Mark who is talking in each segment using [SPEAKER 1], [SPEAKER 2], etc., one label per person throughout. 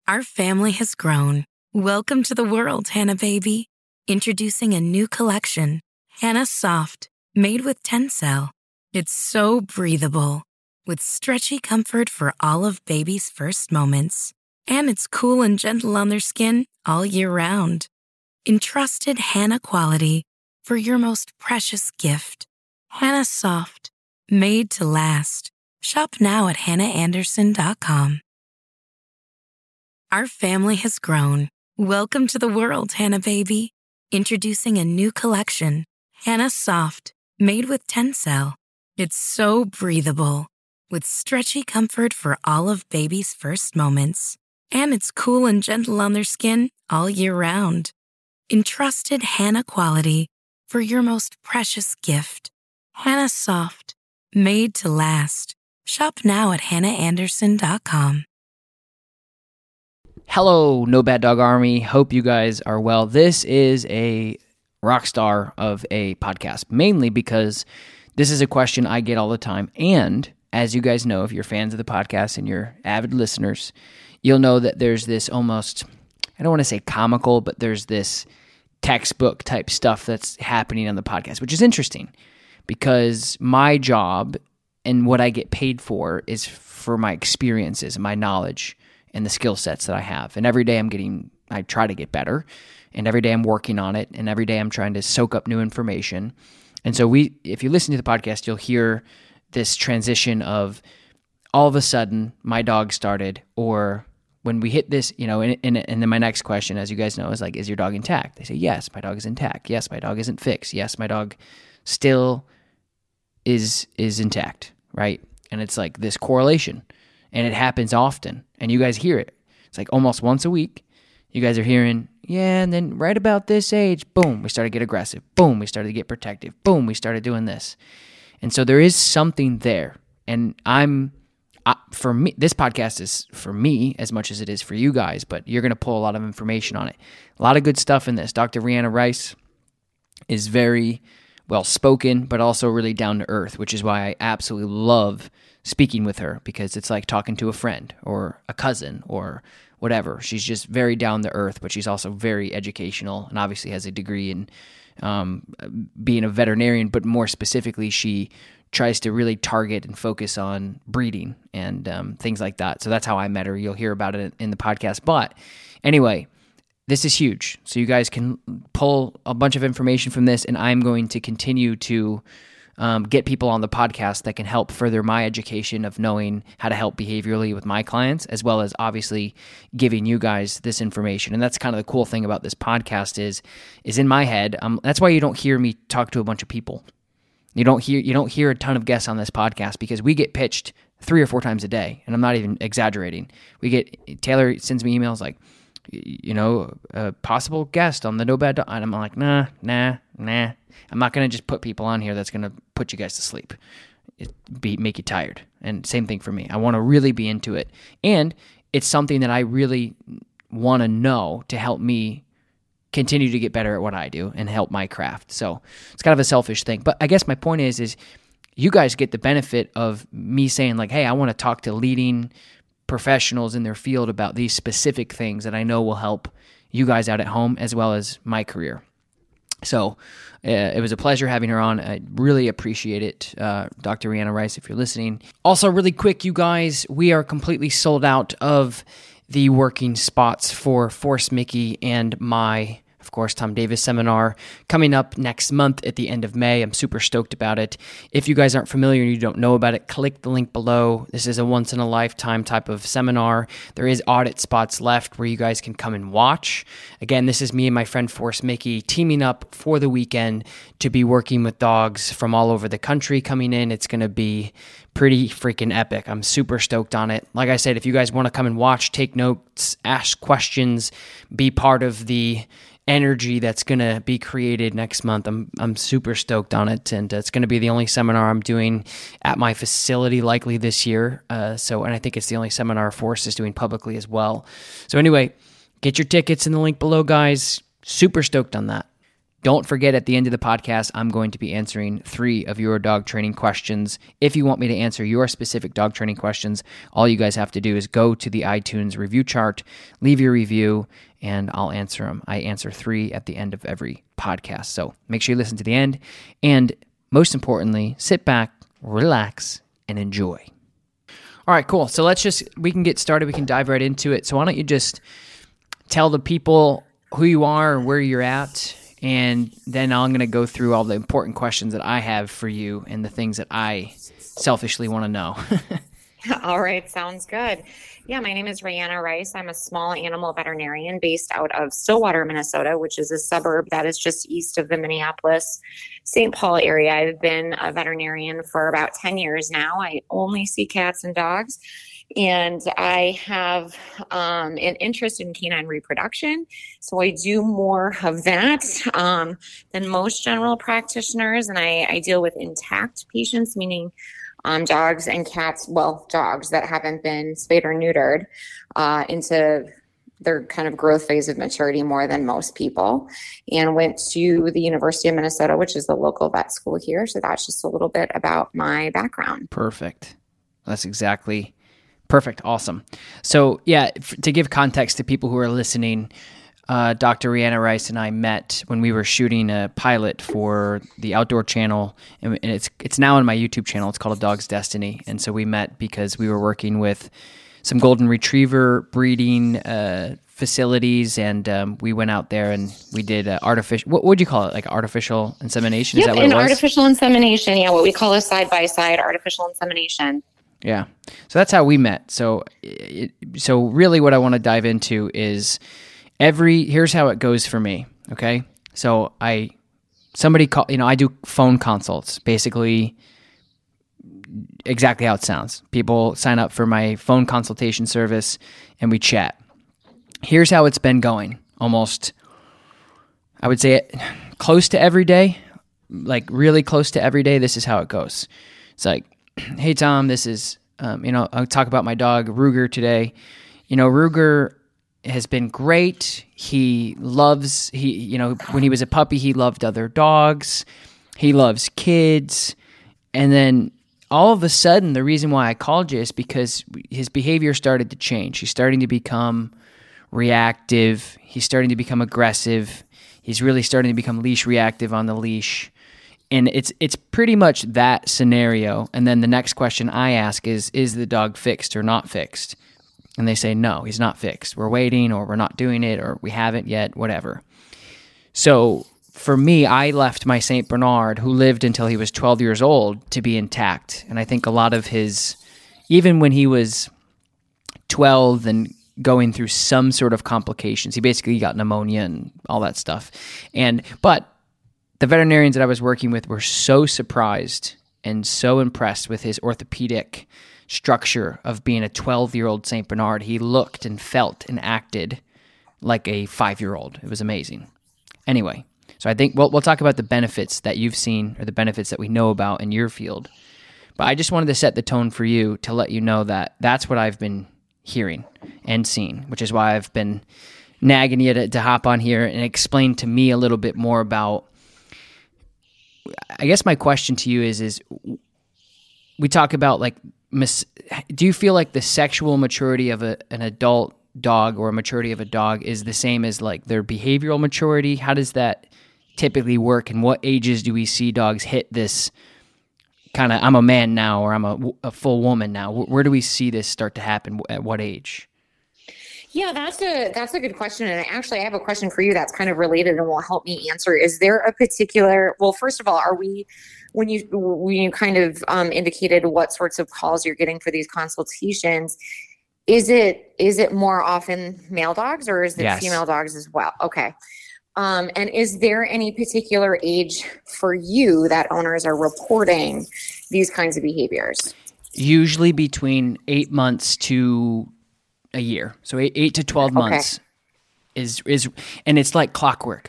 [SPEAKER 1] Our family has grown. Welcome to the world, Hannah baby. Introducing a new collection, Hannah Soft, made with Tencel. It's so breathable, with stretchy comfort for all of baby's first moments. And it's cool and gentle on their skin all year round. Entrusted Hannah quality for your most precious gift. Hannah Soft, made to last. Shop now at hannahanderson.com. Our family has grown. Welcome to the world, Hannah baby. Introducing a new collection, Hannah Soft, made with Tencel. It's so breathable, with stretchy comfort for all of baby's first moments. And it's cool and gentle on their skin all year round. Entrusted Hannah quality for your most precious gift. Hannah Soft, made to last. Shop now at hannahanderson.com.
[SPEAKER 2] Hello, No Bad Dog Army. Hope you guys are well. This is a rock star of a podcast, mainly because this is a question I get all the time. And as you guys know, if you're fans of the podcast and you're avid listeners, you'll know that there's this almost, I don't want to say comical, but there's this textbook type stuff that's happening on the podcast, which is interesting because my job and what I get paid for is for my experiences and my knowledge and the skill sets that I have. And every day I try to get better, and every day I'm working on it, and every day I'm trying to soak up new information. And so if you listen to the podcast, you'll hear this transition of all of a sudden my dog started, or when we hit this, and then my next question, as you guys know, is like, is your dog intact? They say, yes, my dog is intact. Yes, my dog isn't fixed. Yes, my dog still is intact, right? And it's like this correlation. And it happens often, and you guys hear it. It's like almost once a week, you guys are hearing, yeah, and then right about this age, boom, we started to get aggressive. Boom, we started to get protective. Boom, we started doing this. And so there is something there. And for me, this podcast is for me as much as it is for you guys, but you're going to pull a lot of information on it. A lot of good stuff in this. Dr. Rihanna Rice is very well-spoken, but also really down to earth, which is why I absolutely love speaking with her, because it's like talking to a friend or a cousin or whatever. She's just very down to earth, but she's also very educational and obviously has a degree in being a veterinarian, but more specifically, she tries to really target and focus on breeding and things like that. So that's how I met her. You'll hear about it in the podcast. But anyway, this is huge. So you guys can pull a bunch of information from this, and I'm going to continue to get people on the podcast that can help further my education of knowing how to help behaviorally with my clients, as well as obviously giving you guys this information. And that's kind of the cool thing about this podcast is in my head. That's why you don't hear me talk to a bunch of people. You don't hear a ton of guests on this podcast because we get pitched 3 or 4 times a day, and I'm not even exaggerating. Taylor sends me emails like, a possible guest on the No Bad Dog, and I'm like, nah. I'm not going to just put people on here that's going to put you guys to sleep, make you tired. And same thing for me. I want to really be into it. And it's something that I really want to know to help me continue to get better at what I do and help my craft. So it's kind of a selfish thing. But I guess my point is you guys get the benefit of me saying like, hey, I want to talk to leading professionals in their field about these specific things that I know will help you guys out at home as well as my career. So it was a pleasure having her on. I really appreciate it, Dr. Rihanna Rice, if you're listening. Also, really quick, you guys, we are completely sold out of the working spots for Force Mickey and my, of course, Tom Davis seminar coming up next month at the end of May. I'm super stoked about it. If you guys aren't familiar and you don't know about it, click the link below. This is a once-in-a-lifetime type of seminar. There is audit spots left where you guys can come and watch. Again, this is me and my friend Force Mickey teaming up for the weekend to be working with dogs from all over the country coming in. It's going to be pretty freaking epic. I'm super stoked on it. Like I said, if you guys want to come and watch, take notes, ask questions, be part of the energy that's going to be created next month. I'm super stoked on it, and it's going to be the only seminar I'm doing at my facility likely this year. And I think it's the only seminar Force is doing publicly as well. So anyway, get your tickets in the link below, guys. Super stoked on that. Don't forget, at the end of the podcast, I'm going to be answering 3 of your dog training questions. If you want me to answer your specific dog training questions, all you guys have to do is go to the iTunes review chart, leave your review, and I'll answer them. I answer 3 at the end of every podcast. So make sure you listen to the end. And most importantly, sit back, relax, and enjoy. All right, cool. So we can get started. We can dive right into it. So why don't you just tell the people who you are, where you're at, and then I'm going to go through all the important questions that I have for you and the things that I selfishly want to know.
[SPEAKER 3] All right. Sounds good. Yeah. My name is Rayanna Rice. I'm a small animal veterinarian based out of Stillwater, Minnesota, which is a suburb that is just east of the Minneapolis, St. Paul area. I've been a veterinarian for about 10 years now. I only see cats and dogs. And I have an interest in canine reproduction. So I do more of that than most general practitioners. And I deal with intact patients, meaning dogs and cats, dogs that haven't been spayed or neutered into their kind of growth phase of maturity more than most people, and went to the University of Minnesota, which is the local vet school here. So that's just a little bit about my background.
[SPEAKER 2] Perfect. That's exactly perfect. Awesome. So yeah, to give context to people who are listening, Dr. Rayanna Rice and I met when we were shooting a pilot for the Outdoor Channel, and it's now on my YouTube channel. It's called A Dog's Destiny. And so we met because we were working with some golden retriever breeding facilities, and we went out there and we did artificial. What would you call it? Like artificial insemination? Is that what it was?
[SPEAKER 3] Artificial insemination. Yeah, what we call a side-by-side artificial insemination.
[SPEAKER 2] Yeah. So that's how we met. So really what I want to dive into is here's how it goes for me. Okay. So I do phone consults, basically exactly how it sounds. People sign up for my phone consultation service and we chat. Here's how it's been going almost, I would say close to every day, like really close to every day. This is how it goes. It's like, hey, Tom, this is, I'll talk about my dog, Ruger, today. Ruger has been great. When he was a puppy, he loved other dogs. He loves kids. And then all of a sudden, the reason why I called you is because his behavior started to change. He's starting to become reactive. He's starting to become aggressive. He's really starting to become leash reactive on the leash. And it's pretty much that scenario. And then the next question I ask is the dog fixed or not fixed? And they say, no, he's not fixed. We're waiting, or we're not doing it, or we haven't yet, whatever. So for me, I left my St. Bernard, who lived until he was 12 years old, to be intact. And I think a lot of even when he was 12 and going through some sort of complications, he basically got pneumonia and all that stuff. But the veterinarians that I was working with were so surprised and so impressed with his orthopedic structure of being a 12-year-old St. Bernard. He looked and felt and acted like a 5-year-old. It was amazing. Anyway, so I think we'll talk about the benefits that you've seen, or the benefits that we know about in your field. But I just wanted to set the tone for you to let you know that that's what I've been hearing and seeing, which is why I've been nagging you to hop on here and explain to me a little bit more about. I guess my question to you is we talk about do you feel like the sexual maturity of an adult dog, or a maturity of a dog, is the same as like their behavioral maturity? How does that typically work, and what ages do we see dogs hit this kind of, I'm a man now, or I'm a full woman now? Where do we see this start to happen? At what age?
[SPEAKER 3] Yeah, that's a good question. And actually, I have a question for you that's kind of related and will help me answer. Is there a particular, first of all, when you kind of indicated what sorts of calls you're getting for these consultations, is it more often male dogs, or is it
[SPEAKER 2] Yes.
[SPEAKER 3] female dogs as well? Okay. And is there any particular age for you that owners are reporting these kinds of behaviors?
[SPEAKER 2] Usually between 8 months to a year. So 8 to 12 months is, and it's like clockwork.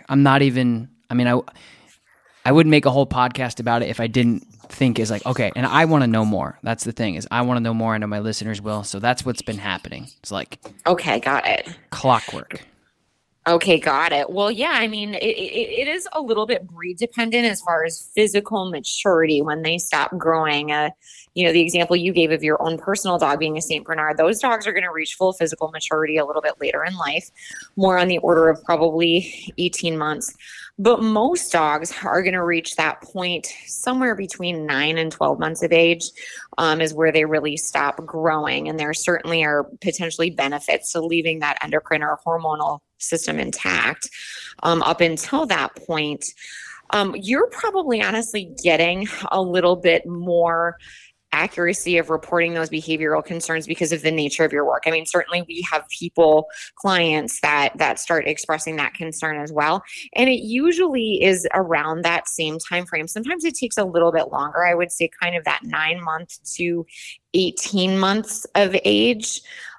[SPEAKER 2] I wouldn't make a whole podcast about it if I didn't think is like, okay, and I want to know more. That's the thing, is I want to know more. I know my listeners will. So that's what's been happening. It's like,
[SPEAKER 3] okay, got it.
[SPEAKER 2] Clockwork.
[SPEAKER 3] Okay, got it. Well, yeah, I mean, it is a little bit breed dependent as far as physical maturity when they stop growing. The example you gave of your own personal dog being a St. Bernard, those dogs are going to reach full physical maturity a little bit later in life, more on the order of probably 18 months. But most dogs are going to reach that point somewhere between 9 and 12 months of age, is where they really stop growing. And there certainly are potentially benefits to leaving that endocrine or hormonal system intact up until that point. You're probably honestly getting a little bit more accuracy of reporting those behavioral concerns because of the nature of your work. I mean, certainly we have clients that start expressing that concern as well. And it usually is around that same time frame. Sometimes it takes a little bit longer. I would say kind of that 9 months to 18 months of age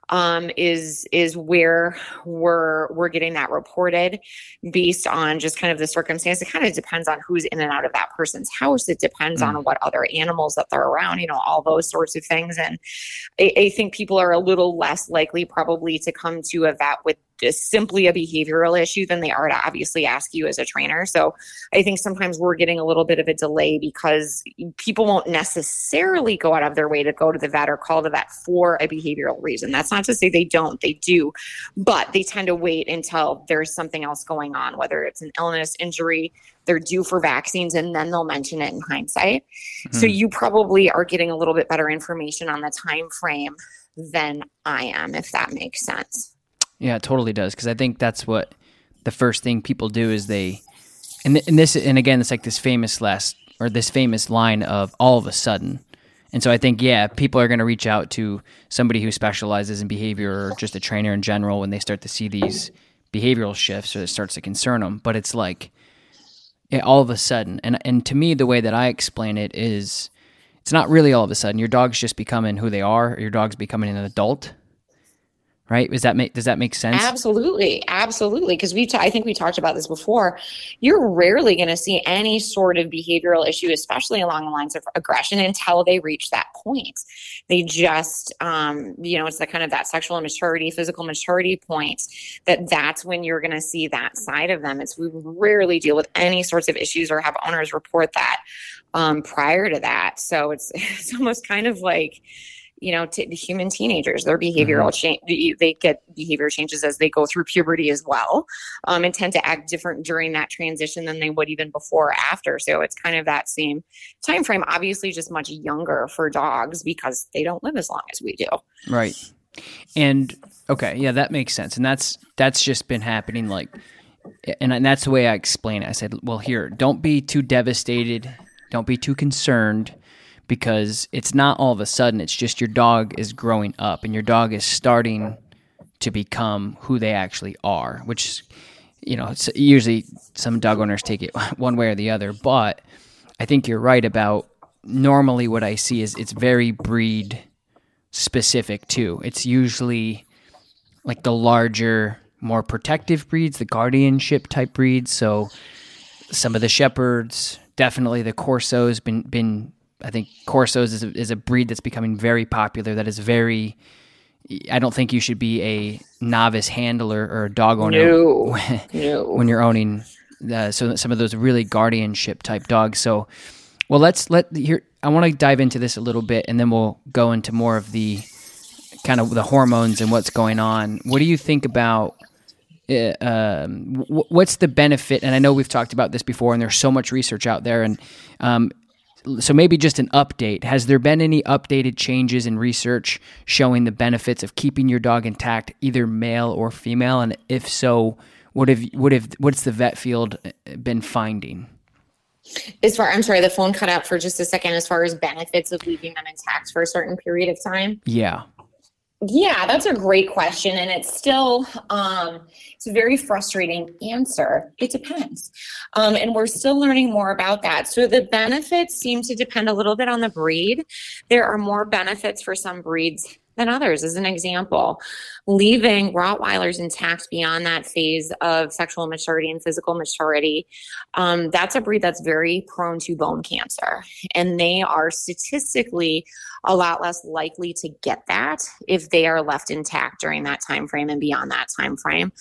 [SPEAKER 3] is where we're getting that reported based on just kind of the circumstance. It kind of depends on who's in and out of that person's house. It depends on what other animals that they're around, all those sorts of things. And I think people are a little less likely probably to come to a vet with just simply a behavioral issue than they are to obviously ask you as a trainer. So I think sometimes we're getting a little bit of a delay because people won't necessarily go out of their way to go to the vet or call the vet for a behavioral reason. That's not to say they don't, they do, but they tend to wait until there's something else going on, whether it's an illness, injury, they're due for vaccines, and then they'll mention it in hindsight. Mm-hmm. So you probably are getting a little bit better information on the time frame than I am, if that makes sense.
[SPEAKER 2] Yeah, it totally does. Because I think that's what the first thing people do is and again, it's like this famous line of all of a sudden. And so I think, people are going to reach out to somebody who specializes in behavior or just a trainer in general when they start to see these behavioral shifts or it starts to concern them. But it's like all of a sudden. And to me, the way that I explain it is it's not really all of a sudden. Your dog's just becoming who they are, or your dog's becoming an adult. Right? Does that make sense?
[SPEAKER 3] Absolutely. Because I think we talked about this before. You're rarely going to see any sort of behavioral issue, especially along the lines of aggression, until they reach that point. They just, it's the kind of that sexual maturity, physical maturity point that's when you're going to see that side of them. We rarely deal with any sorts of issues or have owners report that prior to that. So it's almost kind of like, human teenagers, their behavioral change, they get behavior changes as they go through puberty as well, and tend to act different during that transition than they would even before or after. So it's kind of that same time frame, obviously just much younger for dogs because they don't live as long as we do.
[SPEAKER 2] Right. And okay, yeah, that makes sense. And that's just been happening and that's the way I explain it. I said, well, here, don't be too devastated. Don't be too concerned. Because it's not all of a sudden, it's just your dog is growing up and your dog is starting to become who they actually are, which, usually some dog owners take it one way or the other. But I think you're right about normally what I see is it's very breed specific too. It's usually like the larger, more protective breeds, the guardianship type breeds. So some of the shepherds, definitely the Corsos been I think Corsos is a breed that's becoming very popular. That is very. I don't think you should be a novice handler or a dog owner when you're owning so some of those really guardianship type dogs. So, well, I want to dive into this a little bit, and then we'll go into more of the kind of the hormones and what's going on. What do you think about? What's the benefit? And I know we've talked about this before, and there's so much research out there, and so maybe just an update. Has there been any updated changes in research showing the benefits of keeping your dog intact, either male or female? And if so, what's the vet field been finding?
[SPEAKER 3] I'm sorry, the phone cut out for just a second. As far as benefits of leaving them intact for a certain period of time?
[SPEAKER 2] Yeah.
[SPEAKER 3] Yeah, that's a great question. And it's still, it's a very frustrating answer. It depends. And we're still learning more about that. So the benefits seem to depend a little bit on the breed. There are more benefits for some breeds than others. As an example, leaving Rottweilers intact beyond that phase of sexual maturity and physical maturity, that's a breed that's very prone to bone cancer. And they are statistically a lot less likely to get that if they are left intact during that time frame and beyond that time frame.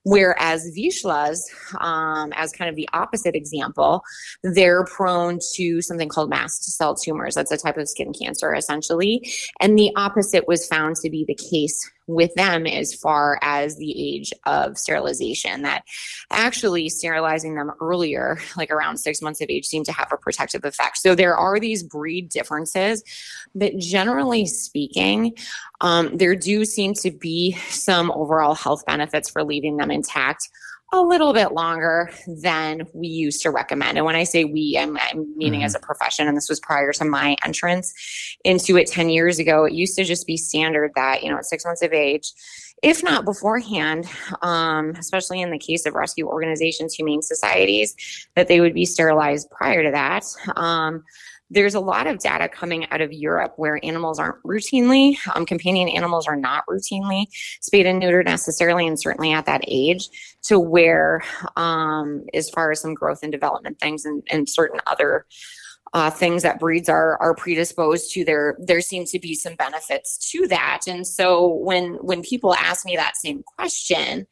[SPEAKER 3] Whereas Vizslas, as kind of the opposite example, they're prone to something called mast cell tumors. That's a type of skin cancer, essentially. And the opposite was found to be the case with them as far as the age of sterilization, that actually sterilizing them earlier, like around 6 months of age, seemed to have a protective effect. So there are these breed differences, but generally speaking, there do seem to be some overall health benefits for leaving them intact a little bit longer than we used to recommend. And when I say we, I'm meaning as a profession, and this was prior to my entrance into it 10 years ago. It used to just be standard that, at 6 months of age, if not beforehand, especially in the case of rescue organizations, humane societies, that they would be sterilized prior to that. There's a lot of data coming out of Europe where animals aren't routinely, companion animals are not routinely spayed and neutered necessarily, and certainly at that age, to where, as far as some growth and development things and certain other things that breeds are predisposed to, there seems to be some benefits to that. And so when people ask me that same question,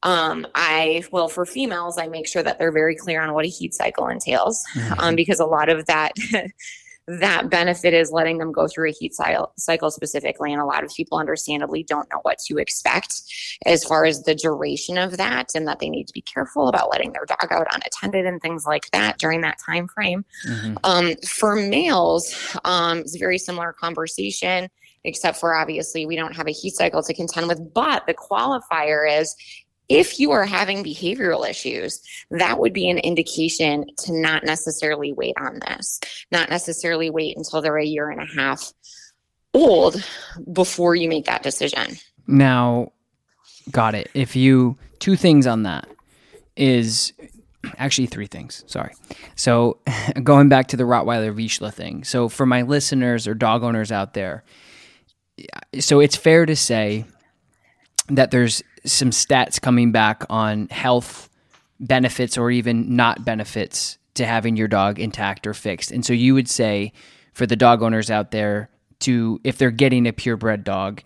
[SPEAKER 3] for females, I make sure that they're very clear on what a heat cycle entails, because a lot of that benefit is letting them go through a heat cycle specifically. And a lot of people understandably don't know what to expect as far as the duration of that, and that they need to be careful about letting their dog out unattended and things like that during that time frame. For males, it's a very similar conversation, except for obviously we don't have a heat cycle to contend with. But the qualifier is, if you are having behavioral issues, that would be an indication to not necessarily wait on this, not necessarily wait until they're a year and a half old before you make that decision.
[SPEAKER 2] Now, got it. Two things on that is actually three things. Sorry. So going back to the Rottweiler Vizsla thing. So for my listeners or dog owners out there, so it's fair to say that there's some stats coming back on health benefits or even not benefits to having your dog intact or fixed. And so you would say for the dog owners out there, if they're getting a purebred dog,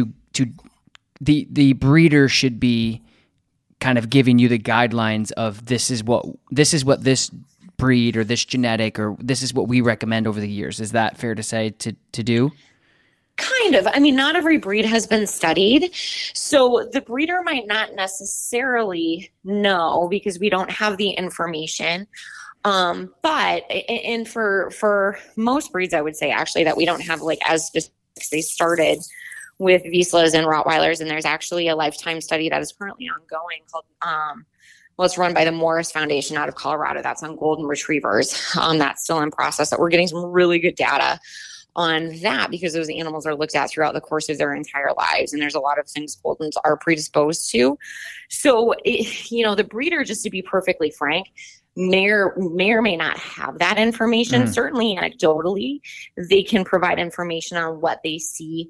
[SPEAKER 2] the breeder should be kind of giving you the guidelines of this is what this breed or this genetic or this is what we recommend over the years. Is that fair to say to do?
[SPEAKER 3] Kind of. I mean, not every breed has been studied. So the breeder might not necessarily know because we don't have the information. But for most breeds, I would say actually that we don't have like as specific. They started with Vizslas and Rottweilers, and there's actually a lifetime study that is currently ongoing called, it's run by the Morris Foundation out of Colorado. That's on golden retrievers. That's still in process. That we're getting some really good data on that because those animals are looked at throughout the course of their entire lives. And there's a lot of things Goldens are predisposed to. So, the breeder, just to be perfectly frank, may or may not have that information. Certainly anecdotally, they can provide information on what they see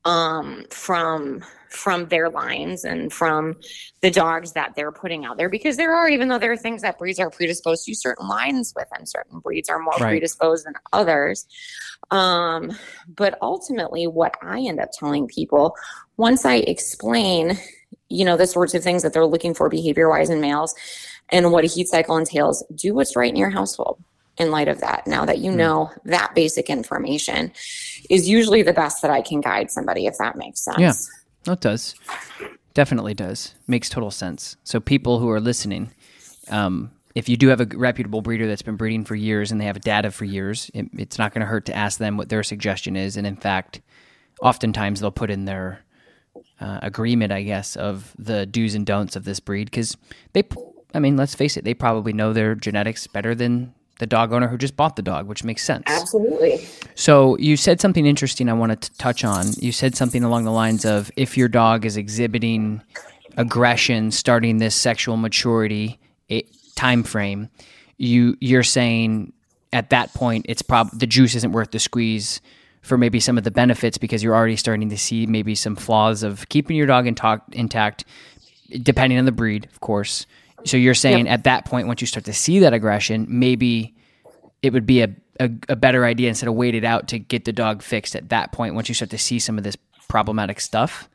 [SPEAKER 3] from their lines and from the dogs that they're putting out there, because even though there are things that breeds are predisposed to, certain lines with them, certain breeds are more predisposed than others. But ultimately what I end up telling people once I explain, the sorts of things that they're looking for behavior wise in males and what a heat cycle entails, do what's right in your household. In light of that, now that you know that basic information is usually the best that I can guide somebody, if that makes sense.
[SPEAKER 2] Yeah, that does. Definitely does. Makes total sense. So people who are listening, if you do have a reputable breeder that's been breeding for years and they have data for years, it's not going to hurt to ask them what their suggestion is. And in fact, oftentimes they'll put in their agreement, I guess, of the do's and don'ts of this breed because let's face it, they probably know their genetics better than the dog owner who just bought the dog, which makes sense.
[SPEAKER 3] Absolutely.
[SPEAKER 2] So you said something interesting I wanted to touch on. You said something along the lines of if your dog is exhibiting aggression starting this sexual maturity time frame, you're saying at that point it's the juice isn't worth the squeeze for maybe some of the benefits because you're already starting to see maybe some flaws of keeping your dog intact, depending on the breed, of course. So you're saying at that point, once you start to see that aggression, maybe it would be a better idea instead of wait it out to get the dog fixed at that point once you start to see some of this problematic stuff?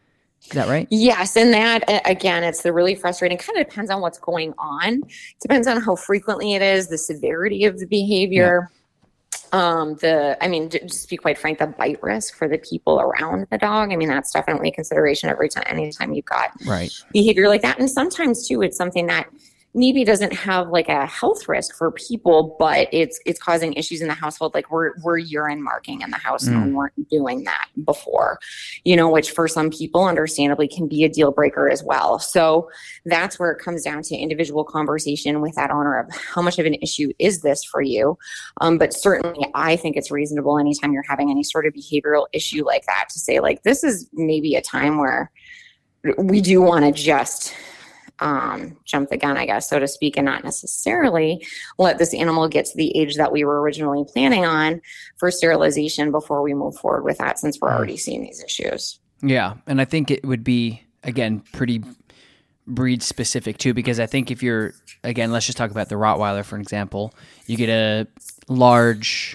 [SPEAKER 2] Is that right?
[SPEAKER 3] Yes. And that, again, it's the really frustrating, kind of depends on what's going on. Depends on how frequently it is, the severity of the behavior. Just to be quite frank, the bite risk for the people around the dog. I mean, that's definitely a consideration anytime you've got behavior like that. And sometimes too, it's something that maybe doesn't have like a health risk for people, but it's causing issues in the household. Like we're urine marking in the house and we weren't doing that before, which for some people understandably can be a deal breaker as well. So that's where it comes down to individual conversation with that owner of how much of an issue is this for you? But certainly I think it's reasonable anytime you're having any sort of behavioral issue like that to say like, this is maybe a time where we do want to just jump the gun, I guess, so to speak, and not necessarily let this animal get to the age that we were originally planning on for sterilization before we move forward with that, since we're already seeing these issues.
[SPEAKER 2] Yeah. And I think it would be, again, pretty breed specific too, because I think if you're, again, let's just talk about the Rottweiler, for example, you get a large,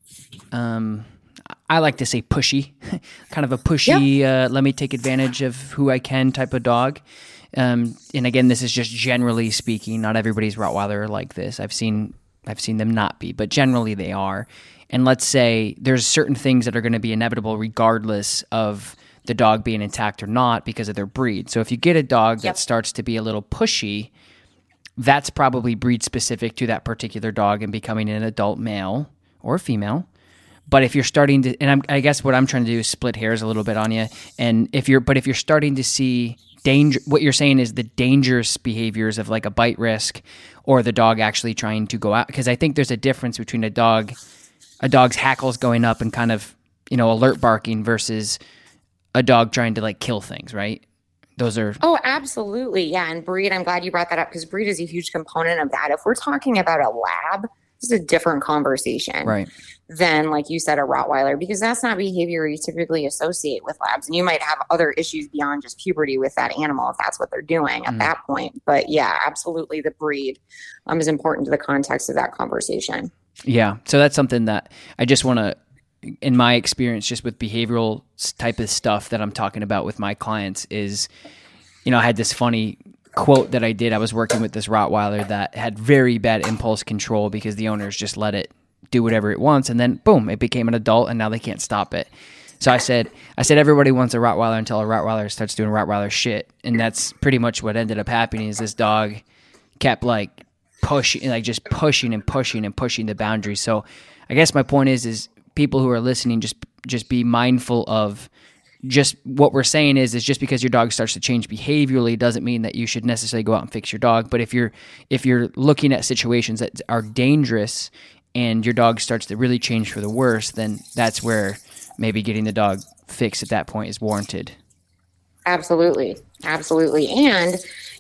[SPEAKER 2] I like to say pushy, kind of a pushy, let me take advantage of who I can type of dog. And again, this is just generally speaking. Not everybody's Rottweiler are like this. I've seen them not be, but generally they are. And let's say there's certain things that are going to be inevitable regardless of the dog being intact or not because of their breed. So if you get a dog that starts to be a little pushy, that's probably breed specific to that particular dog and becoming an adult male or female. But if you're starting to, and I guess what I'm trying to do is split hairs a little bit on you. And if you're starting to see danger, what you're saying is the dangerous behaviors of like a bite risk or the dog actually trying to go out. Because I think there's a difference between a dog's hackles going up and kind of, alert barking versus a dog trying to like kill things, right? Those are... Oh,
[SPEAKER 3] absolutely. Yeah. And breed, I'm glad you brought that up because breed is a huge component of that. If we're talking about a lab, this is a different conversation.
[SPEAKER 2] Right.
[SPEAKER 3] Than, like you said, a Rottweiler, because that's not behavior you typically associate with labs. And you might have other issues beyond just puberty with that animal if that's what they're doing at that point. But yeah, absolutely, the breed is important to the context of that conversation.
[SPEAKER 2] Yeah, so that's something that I just want to, in my experience, just with behavioral type of stuff that I'm talking about with my clients is, I had this funny quote that I did. I was working with this Rottweiler that had very bad impulse control because the owners just let it do whatever it wants, and then boom, it became an adult, and now they can't stop it. So I said everybody wants a Rottweiler until a Rottweiler starts doing Rottweiler shit, and that's pretty much what ended up happening. Is this dog kept like pushing, like just pushing and pushing and pushing the boundaries. So I guess my point is people who are listening, just be mindful of just what we're saying is just because your dog starts to change behaviorally doesn't mean that you should necessarily go out and fix your dog. But if you're looking at situations that are dangerous and your dog starts to really change for the worse, then that's where maybe getting the dog fixed at that point is warranted.
[SPEAKER 3] Absolutely. And,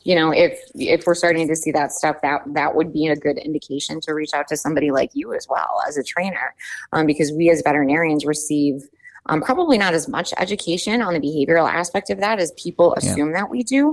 [SPEAKER 3] if we're starting to see that stuff, that would be a good indication to reach out to somebody like you as well as a trainer, because we as veterinarians receive probably not as much education on the behavioral aspect of that as people assume that we do.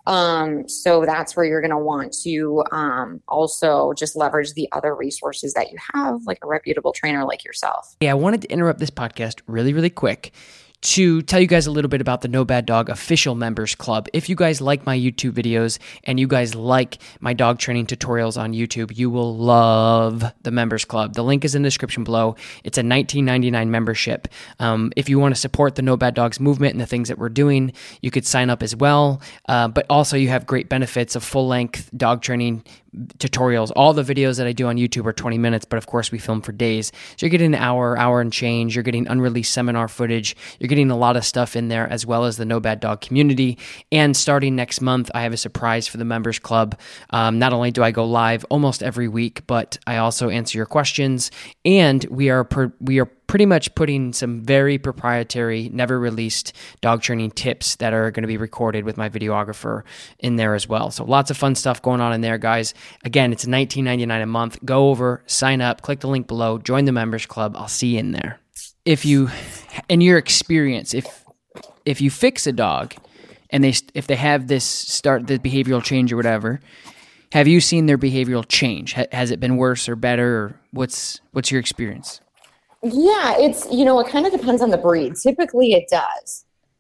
[SPEAKER 3] So that's where you're going to want to also just leverage the other resources that you have, like a reputable trainer like yourself.
[SPEAKER 2] Yeah, I wanted to interrupt this podcast really, really quick to tell you guys a little bit about the No Bad Dog official members club. If you guys like my YouTube videos and you guys like my dog training tutorials on YouTube, you will love the members club. The link is in the description below. It's a $19.99 membership. If you want to support the No Bad Dogs movement and the things that we're doing, you could sign up as well. But also you have great benefits of full-length dog training tutorials. All the videos that I do on YouTube are 20 minutes, but of course we film for days. So you're getting an hour and change. You're getting unreleased seminar footage. You're getting a lot of stuff in there, as well as the No Bad Dog community. And starting next month, I have a surprise for the members club. Not only do I go live almost every week, but I also answer your questions. And we are pretty much putting some very proprietary, never released dog training tips that are going to be recorded with my videographer in there as well. So lots of fun stuff going on in there, guys. Again, it's $19.99 a month. Go over, sign up, click the link below, join the members club. I'll see you in there. If you, in your experience, if you fix a dog and if they have the behavioral change or whatever, have you seen their behavioral change? Has it been worse or better? Or what's your experience?
[SPEAKER 3] Yeah, it kind of depends on the breed. Typically it does.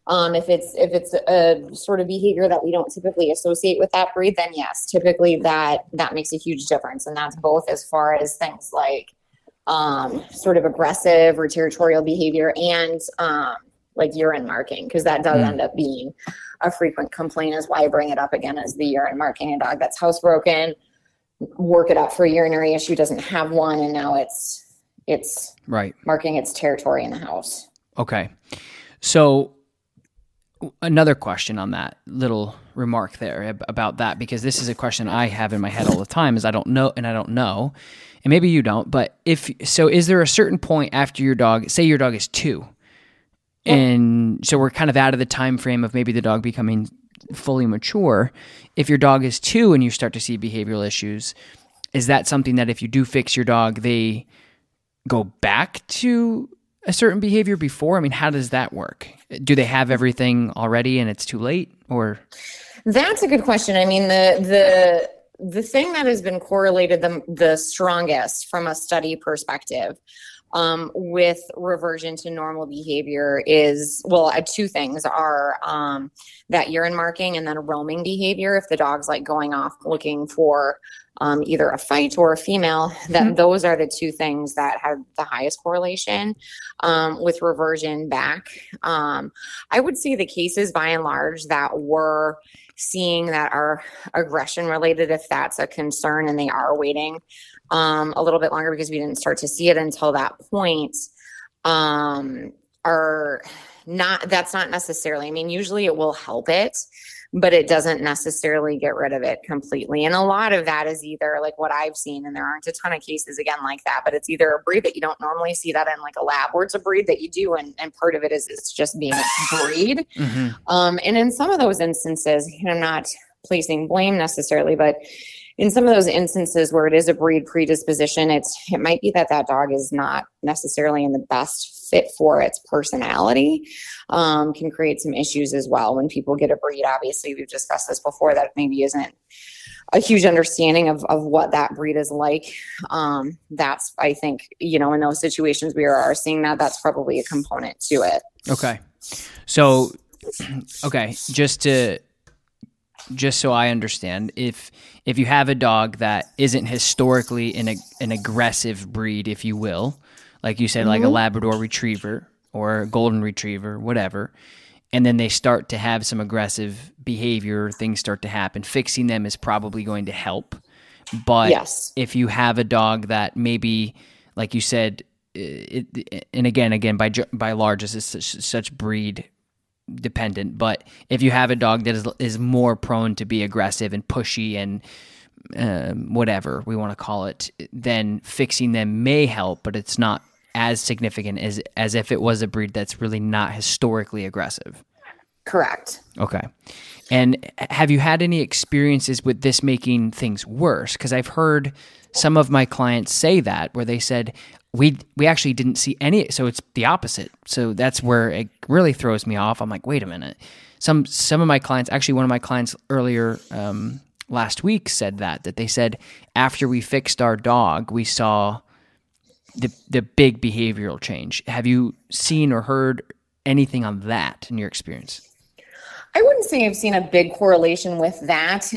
[SPEAKER 3] If it's a sort of behavior that we don't typically associate with that breed, then yes, typically that makes a huge difference. And that's both as far as things like sort of aggressive or territorial behavior and like urine marking, because that does end up being a frequent complaint, is why I bring it up again, as the urine marking. A dog that's housebroken, work it up for a urinary issue, doesn't have one, and now it's
[SPEAKER 2] right
[SPEAKER 3] marking its territory in the house.
[SPEAKER 2] Okay. So another question on that little remark there about that, because this is a question I have in my head all the time, is I don't know, and maybe you don't, but is there a certain point after your dog, say your dog is 2, and so we're kind of out of the time frame of maybe the dog becoming fully mature. If your dog is 2 and you start to see behavioral issues, is that something that if you do fix your dog, they go back to a certain behavior before? I mean, how does that work? Do they have everything already and it's too late, or?
[SPEAKER 3] That's a good question. I mean, the thing that has been correlated the strongest from a study perspective with reversion to normal behavior is, well, 2 things are that urine marking and then roaming behavior. If the dog's like going off looking for either a fight or a female, that those are the 2 things that have the highest correlation with reversion back. I would say the cases by and large that we're seeing that are aggression related, if that's a concern and they are waiting a little bit longer because we didn't start to see it until that point, that's not necessarily, I mean, usually it will help it, but it doesn't necessarily get rid of it completely. And a lot of that is either like what I've seen, and there aren't a ton of cases again like that, but it's either a breed that you don't normally see that in, like a lab, or it's a breed that you do. And part of it is it's just being a breed. And in some of those instances, I'm not placing blame necessarily, but in some of those instances where it is a breed predisposition, it might be that dog is not necessarily in the best fit for its personality, can create some issues as well. When people get a breed, obviously we've discussed this before, that maybe isn't a huge understanding of what that breed is like. That's, I think, in those situations we are seeing that's probably a component to it.
[SPEAKER 2] Okay. So, just so I understand, if you have a dog that isn't historically an aggressive breed, if you will, like you said, like a Labrador Retriever or a Golden Retriever, whatever, and then they start to have some aggressive behavior, things start to happen, fixing them is probably going to help. But
[SPEAKER 3] yes,
[SPEAKER 2] if you have a dog that maybe, like you said, and again, by large, this is such breed dependent, but if you have a dog that is more prone to be aggressive and pushy and whatever we want to call it, then fixing them may help, but it's not as significant as if it was a breed that's really not historically aggressive.
[SPEAKER 3] Correct.
[SPEAKER 2] Okay. And have you had any experiences with this making things worse? Because I've heard some of my clients say that, where they said, we actually didn't see any, so it's the opposite. So that's where it really throws me off. I'm like, wait a minute. Some of my clients, actually one of my clients earlier last week said that they said after we fixed our dog, we saw the big behavioral change. Have you seen or heard anything on that in your experience?
[SPEAKER 3] I wouldn't say I've seen a big correlation with that.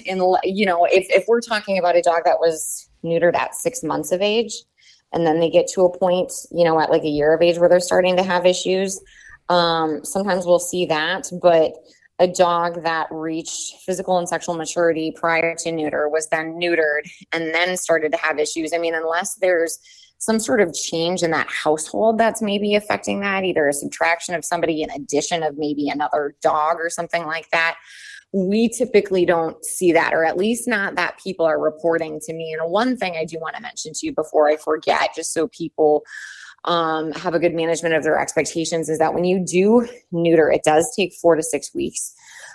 [SPEAKER 3] If we're talking about a dog that was neutered at 6 months of age, and then they get to a point, at like a year of age where they're starting to have issues, sometimes we'll see that. But a dog that reached physical and sexual maturity prior to neuter was then neutered and then started to have issues. I mean, unless there's some sort of change in that household that's maybe affecting that, either a subtraction of somebody, an addition of maybe another dog or something like that, we typically don't see that, or at least not that people are reporting to me. And one thing I do want to mention to you before I forget, just so people have a good management of their expectations, is that when you do neuter, it does take 4 to 6 weeks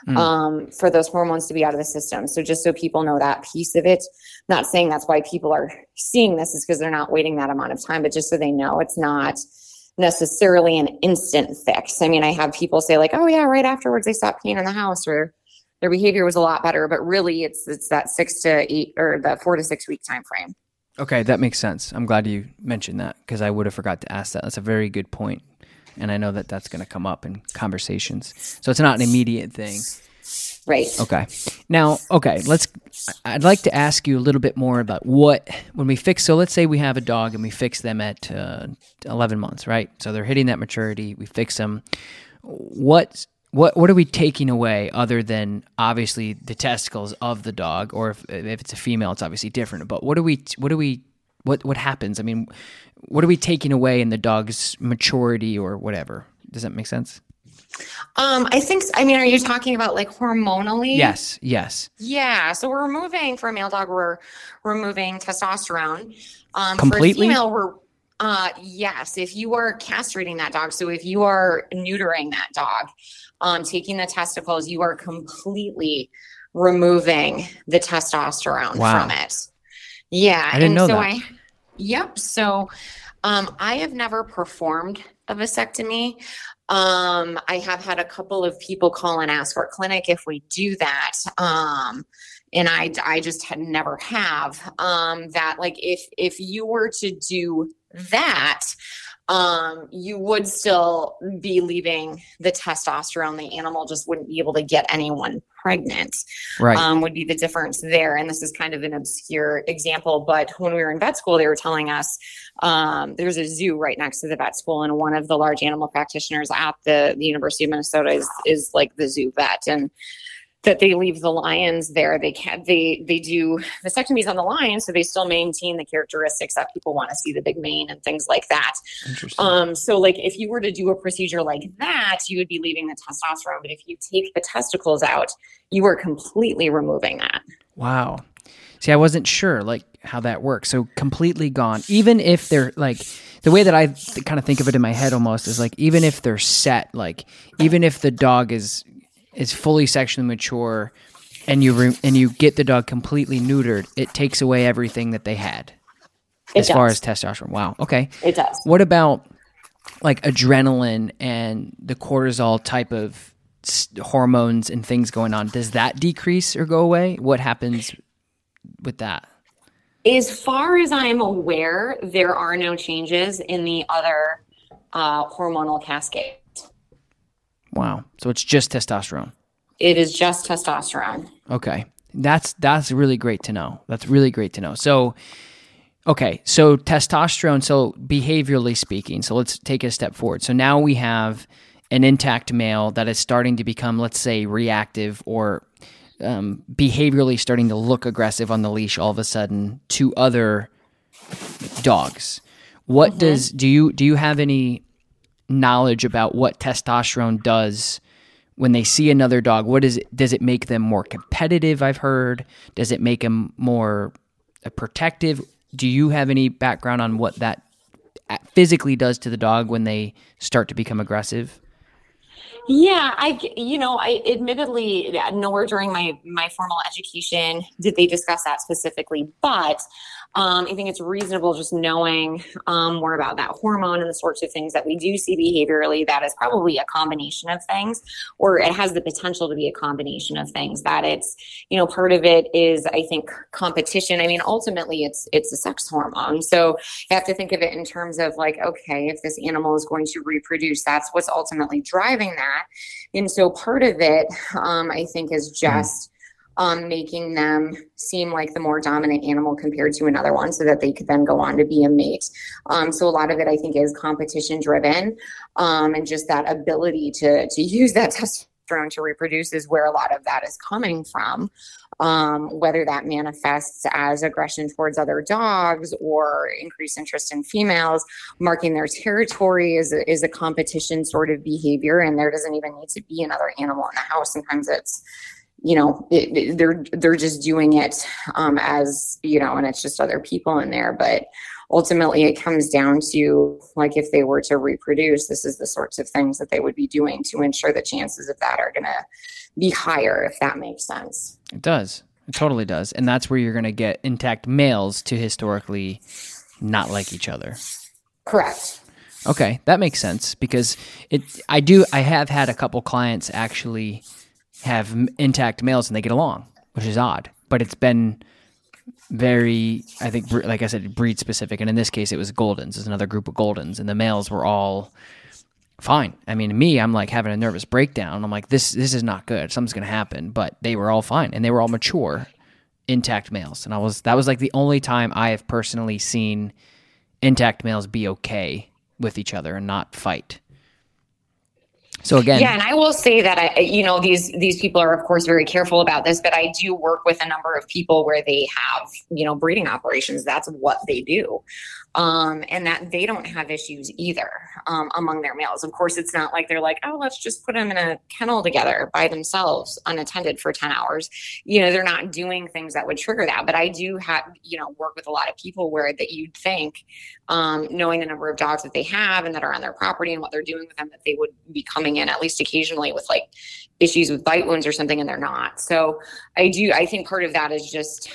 [SPEAKER 3] for those hormones to be out of the system. So just so people know that piece of it, not saying that's why people are seeing this is because they're not waiting that amount of time, but just so they know it's not necessarily an instant fix. I mean, I have people say like, oh yeah, right afterwards they stopped peeing in the house, or their behavior was a lot better, but really it's that 6 to 8 or the 4 to 6 week time frame.
[SPEAKER 2] Okay, that makes sense. I'm glad you mentioned that because I would have forgot to ask that. That's a very good point. and I know that that's going to come up in conversations. So it's not an immediate thing.
[SPEAKER 3] Right.
[SPEAKER 2] Okay. Now, I'd like to ask you a little bit more about when we fix, so let's say we have a dog and we fix them at 11 months, right? So they're hitting that maturity, we fix them. What are we taking away other than obviously the testicles of the dog, or if it's a female, it's obviously different, but what happens? I mean, what are we taking away in the dog's maturity or whatever? Does that make sense?
[SPEAKER 3] Are you talking about like hormonally?
[SPEAKER 2] Yes.
[SPEAKER 3] Yeah. So for a male dog, we're removing testosterone.
[SPEAKER 2] Completely?
[SPEAKER 3] For a female, yes, if you are castrating that dog. So if you are neutering that dog, taking the testicles, you are completely removing the testosterone from it. Yeah.
[SPEAKER 2] I didn't know that.
[SPEAKER 3] Yep. So, I have never performed a vasectomy. I have had a couple of people call and ask our clinic if we do that. And I just never have, that like, if you were to do that, you would still be leaving the testosterone. The animal just wouldn't be able to get anyone pregnant,
[SPEAKER 2] right?
[SPEAKER 3] Would be the difference there. And this is kind of an obscure example, but when we were in vet school, they were telling us, there's a zoo right next to the vet school, and one of the large animal practitioners at the University of Minnesota is like the zoo vet, and that they leave the lions there. They do vasectomies on the lions, so they still maintain the characteristics that people want to see, the big mane and things like that.
[SPEAKER 2] Interesting.
[SPEAKER 3] So like if you were to do a procedure like that, you would be leaving the testosterone. But if you take the testicles out, you are completely removing that.
[SPEAKER 2] Wow. See, I wasn't sure like how that works. So completely gone. Even if they're like, the way that I kind of think of it in my head almost is like, even if they're set, like even if the dog is fully sexually mature and you get the dog completely neutered, it takes away everything that they had as far as testosterone. Wow. Okay.
[SPEAKER 3] It does.
[SPEAKER 2] What about like adrenaline and the cortisol type of hormones and things going on? Does that decrease or go away? What happens with that?
[SPEAKER 3] As far as I'm aware, there are no changes in the other hormonal cascade.
[SPEAKER 2] Wow. So it's just testosterone.
[SPEAKER 3] It is just testosterone.
[SPEAKER 2] Okay. That's really great to know. That's really great to know. So, okay. So testosterone, so behaviorally speaking, so let's take a step forward. So now we have an intact male that is starting to become, let's say, reactive or behaviorally starting to look aggressive on the leash all of a sudden to other dogs. What do you have any knowledge about what testosterone does when they see another dog? Does it make them more competitive? I've heard. Does it make them more protective? Do you have any background on what that physically does to the dog when they start to become aggressive?
[SPEAKER 3] Yeah, I admittedly nowhere during my formal education did they discuss that specifically, but I think it's reasonable just knowing more about that hormone and the sorts of things that we do see behaviorally. That is probably a combination of things, or it has the potential to be a combination of things. That it's, part of it is, I think, competition. I mean, ultimately, it's a sex hormone, so you have to think of it in terms of like, okay, if this animal is going to reproduce, that's what's ultimately driving that. And so part of it, I think, is just making them seem like the more dominant animal compared to another one so that they could then go on to be a mate. So a lot of it, I think, is competition driven, and just that ability to use that testosterone to reproduce is where a lot of that is coming from. Whether that manifests as aggression towards other dogs or increased interest in females, marking their territory is a competition sort of behavior. And there doesn't even need to be another animal in the house. Sometimes it's, they're just doing it, as, and it's just other people in there. But ultimately it comes down to, like, if they were to reproduce, this is the sorts of things that they would be doing to ensure the chances of that are going to be higher, if that makes sense.
[SPEAKER 2] It does. It totally does. And that's where you're going to get intact males to historically not like each other.
[SPEAKER 3] Correct.
[SPEAKER 2] Okay. That makes sense, because I have had a couple clients actually have intact males and they get along, which is odd, but it's been very, I think, like I said, breed specific. And in this case, it was Goldens. It's another group of Goldens, and the males were all fine. I mean, me, I'm like having a nervous breakdown. I'm like, this is not good. Something's going to happen. But they were all fine, and they were all mature, intact males. And that was like the only time I have personally seen intact males be okay with each other and not fight. So again,
[SPEAKER 3] yeah, and I will say that these people are of course very careful about this, but I do work with a number of people where they have, breeding operations. That's what they do. And that they don't have issues either among their males. Of course, it's not like they're like, oh, let's just put them in a kennel together by themselves, unattended for 10 hours. They're not doing things that would trigger that. But I do have, work with a lot of people where that you'd think, knowing the number of dogs that they have and that are on their property and what they're doing with them, that they would be coming in at least occasionally with like issues with bite wounds or something, and they're not. So I think part of that is just,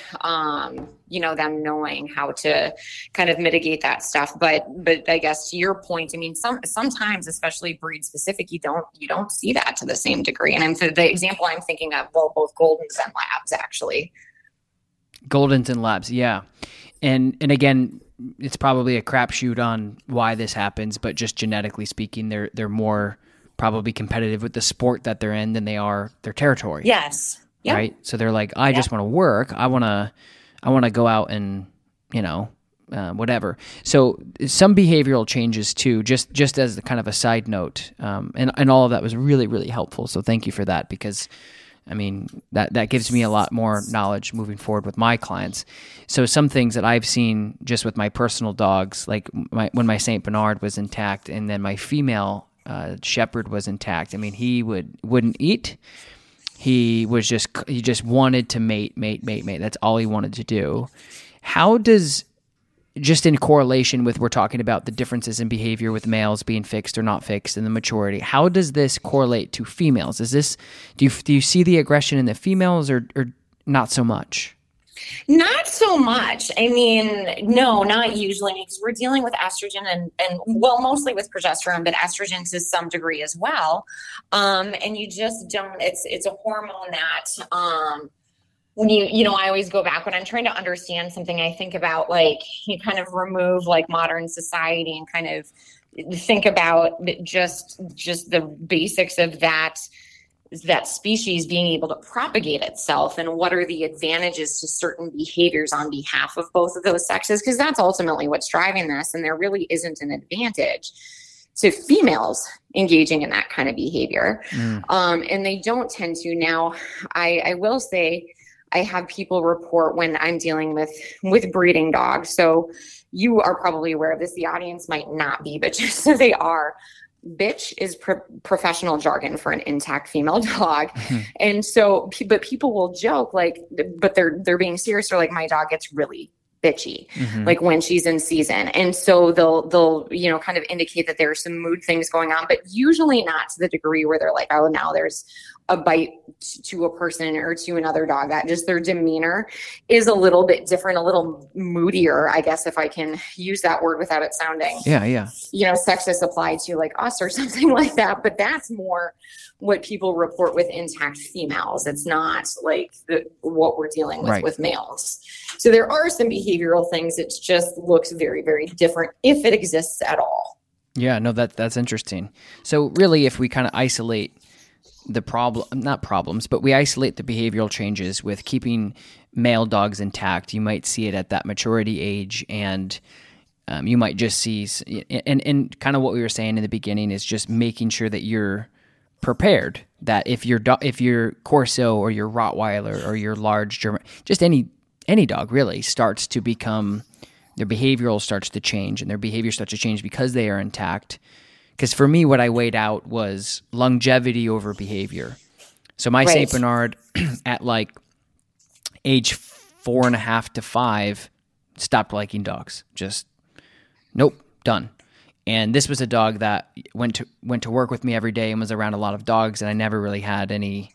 [SPEAKER 3] them knowing how to kind of mitigate that stuff. But I guess to your point, I mean, sometimes, especially breed specific, you don't see that to the same degree. And the example I'm thinking of, well, both Goldens and Labs, actually.
[SPEAKER 2] Goldens and Labs. Yeah. And again, it's probably a crapshoot on why this happens, but just genetically speaking, they're more probably competitive with the sport that they're in than they are their territory.
[SPEAKER 3] Yes. Yep.
[SPEAKER 2] Right. So they're like, I just want to work. I want to go out and, whatever. So some behavioral changes too, just as the kind of a side note. And all of that was really, really helpful. So thank you for that, because I mean, that gives me a lot more knowledge moving forward with my clients. So some things that I've seen just with my personal dogs, like when my Saint Bernard was intact, and then my female shepherd was intact. I mean, he wouldn't eat. He just wanted to mate. That's all he wanted to do. How does, just in correlation with, we're talking about the differences in behavior with males being fixed or not fixed and the maturity, how does this correlate to females? Do you see the aggression in the females or not so much?
[SPEAKER 3] Not so much. I mean, no, not usually, because we're dealing with estrogen and well, mostly with progesterone, but estrogen to some degree as well. And you just don't, it's a hormone that, when I always go back when I'm trying to understand something, I think about like, you kind of remove like modern society and kind of think about just the basics of that species being able to propagate itself, and what are the advantages to certain behaviors on behalf of both of those sexes, because that's ultimately what's driving this, and there really isn't an advantage to females engaging in that kind of behavior. And they don't tend to. Now, I will say I have people report when I'm dealing with breeding dogs, so you are probably aware of this, the audience might not be, but just so they are, bitch is professional jargon for an intact female dog. And so, but people will joke like, but they're being serious. They're like, my dog gets really bitchy, like when she's in season. And so they'll, kind of indicate that there's some mood things going on, but usually not to the degree where they're like, oh, now there's a bite to a person or to another dog. That just their demeanor is a little bit different, a little moodier, I guess, if I can use that word without it sounding, sexist applied to like us or something like that. But that's more what people report with intact females. It's not like what we're dealing with males. So there are some behavioral things. It just looks very, very different if it exists at all.
[SPEAKER 2] Yeah, no, that's interesting. So really, if we kind of isolate the not problems, but we isolate the behavioral changes with keeping male dogs intact, you might see it at that maturity age, and you might just see, and kind of what we were saying in the beginning is just making sure that you're prepared, that if your Corso or your Rottweiler or your large German, just any dog really starts to become, their behavioral starts to change, and their behavior starts to change because they are intact. Because for me, what I weighed out was longevity over behavior. So my Saint Bernard at like age 4.5 to 5 stopped liking dogs. Just nope, done. And this was a dog that went to work with me every day and was around a lot of dogs, and I never really had any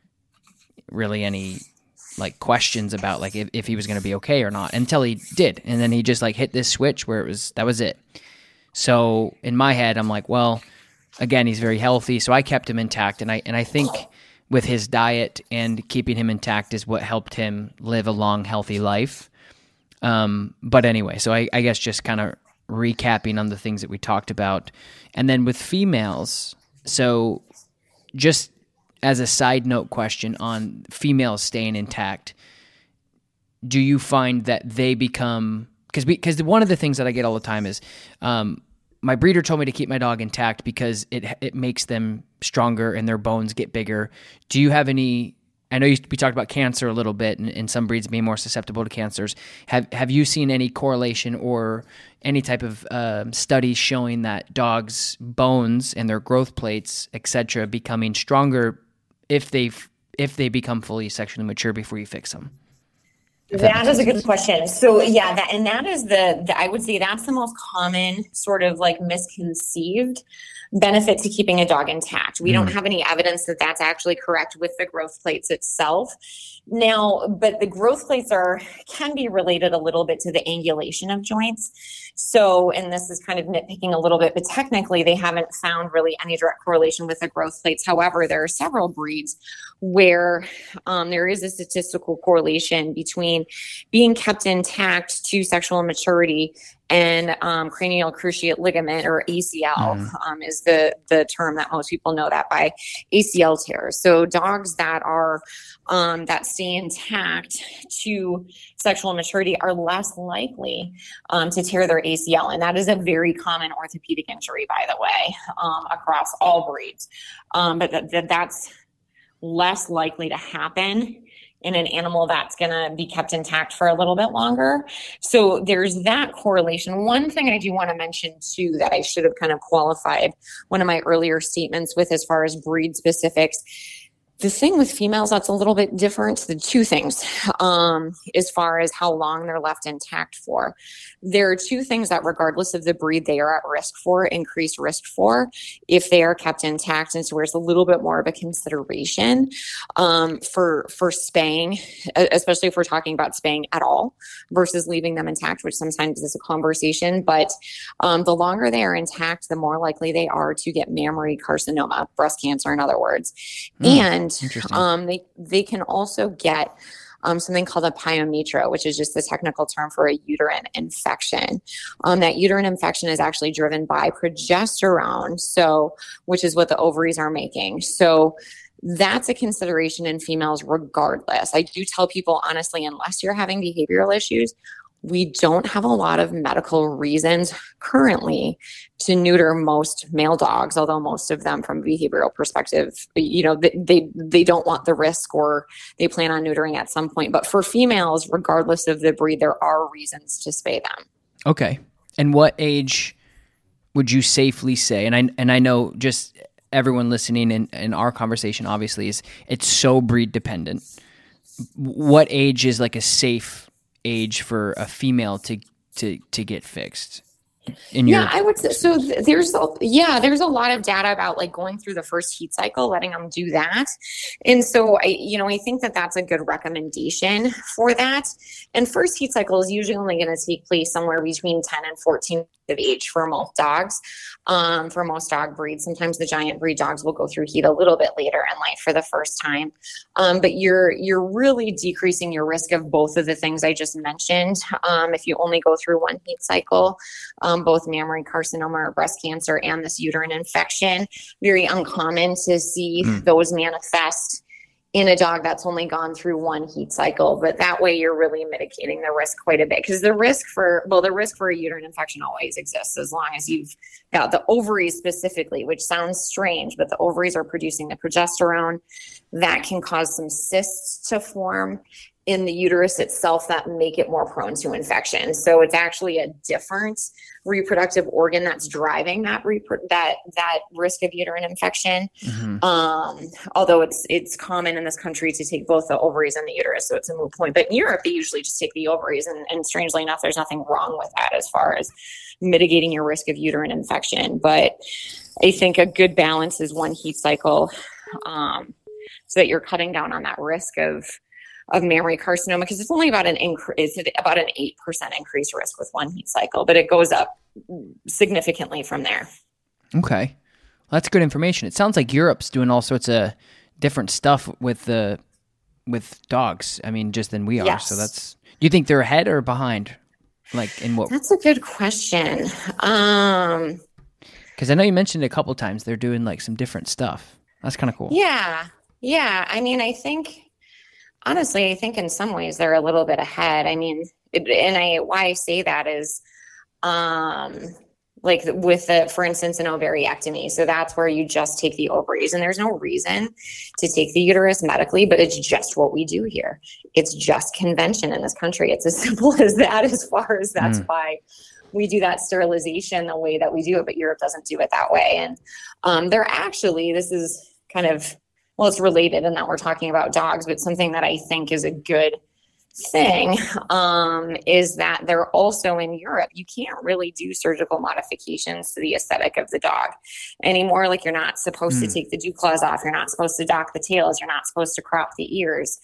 [SPEAKER 2] like questions about like if he was going to be okay or not until he did, and then he just like hit this switch where that was it. So in my head, I'm like, well, again, he's very healthy, so I kept him intact, and I think with his diet and keeping him intact is what helped him live a long, healthy life. But anyway, so I guess just kind of recapping on the things that we talked about. And then with females, so just as a side note question on females staying intact, do you find that they become, because one of the things that I get all the time is my breeder told me to keep my dog intact because it makes them stronger and their bones get bigger. Do you have any, I know we talked about cancer a little bit and some breeds being more susceptible to cancers. Have you seen any correlation or any type of studies showing that dogs' bones and their growth plates, etc., becoming stronger if they become fully sexually mature before you fix them?
[SPEAKER 3] That is a good question. So yeah, that is the I would say that's the most common sort of like misconceived benefit to keeping a dog intact. We don't have any evidence that that's actually correct with the growth plates itself. Now, but the growth plates can be related a little bit to the angulation of joints. So, and this is kind of nitpicking a little bit, but technically they haven't found really any direct correlation with the growth plates. However, there are several breeds where there is a statistical correlation between being kept intact to sexual maturity and cranial cruciate ligament, or ACL, is the term that most people know that by, ACL tears. So dogs that are that stay intact to sexual maturity are less likely to tear their ACL, and that is a very common orthopedic injury, by the way, across all breeds. But that's less likely to happen in an animal that's going to be kept intact for a little bit longer. So there's that correlation. One thing I do want to mention too, that I should have kind of qualified one of my earlier statements with as far as breed specifics. The thing with females that's a little bit different, the two things, as far as how long they're left intact for. There are two things that regardless of the breed they are at risk for, increased risk for, if they are kept intact. And so there's a little bit more of a consideration for spaying, especially if we're talking about spaying at all versus leaving them intact, which sometimes is a conversation. But the longer they are intact, the more likely they are to get mammary carcinoma, breast cancer in other words. And they can also get something called a pyometra, which is just the technical term for a uterine infection. That uterine infection is actually driven by progesterone, which is what the ovaries are making. So that's a consideration in females regardless. I do tell people, honestly, unless you're having behavioral issues, we don't have a lot of medical reasons currently to neuter most male dogs, although most of them from a behavioral perspective, they don't want the risk or they plan on neutering at some point. But for females, regardless of the breed, there are reasons to spay them.
[SPEAKER 2] Okay. And what age would you safely say, and I know just everyone listening in our conversation obviously it's so breed dependent. What age is like a safe age for a female to get fixed?
[SPEAKER 3] I would say so. There's a lot of data about like going through the first heat cycle, letting them do that. And so I think that that's a good recommendation for that. And first heat cycle is usually only going to take place somewhere between 10 and 14 of age for most dogs. For most dog breeds, sometimes the giant breed dogs will go through heat a little bit later in life for the first time. But you're really decreasing your risk of both of the things I just mentioned. If you only go through one heat cycle, both mammary carcinoma or breast cancer and this uterine infection, very uncommon to see those manifest in a dog that's only gone through one heat cycle. But that way you're really mitigating the risk quite a bit, because the risk for a uterine infection always exists as long as you've got the ovaries specifically, which sounds strange, but the ovaries are producing the progesterone that can cause some cysts to form in the uterus itself that make it more prone to infection. So it's actually a different reproductive organ that's driving that risk of uterine infection. Although it's common in this country to take both the ovaries and the uterus, so it's a moot point. But in Europe, they usually just take the ovaries, and strangely enough, there's nothing wrong with that as far as mitigating your risk of uterine infection. But I think a good balance is one heat cycle, so that you're cutting down on that risk of mammary carcinoma, because it's only about an 8% increased risk with one heat cycle, but it goes up significantly from there.
[SPEAKER 2] Okay. Well, that's good information. It sounds like Europe's doing all sorts of different stuff with dogs. I mean, just than we are.
[SPEAKER 3] Yes.
[SPEAKER 2] So do you think they're ahead or behind? Like in what?
[SPEAKER 3] That's a good question.
[SPEAKER 2] Because I know you mentioned it a couple times. They're doing like some different stuff. That's kind of cool.
[SPEAKER 3] Yeah. Yeah. I mean, honestly, I think in some ways they're a little bit ahead. I mean, why I say that is, like with for instance, an ovariectomy. So that's where you just take the ovaries, and there's no reason to take the uterus medically, but it's just what we do here. It's just convention in this country. It's as simple as that, as far as that's why we do that sterilization the way that we do it, but Europe doesn't do it that way. And this is kind of, well, it's related in that we're talking about dogs, but something that I think is a good thing is that they're also in Europe. You can't really do surgical modifications to the aesthetic of the dog anymore. Like, you're not supposed to take the dew claws off. You're not supposed to dock the tails. You're not supposed to crop the ears.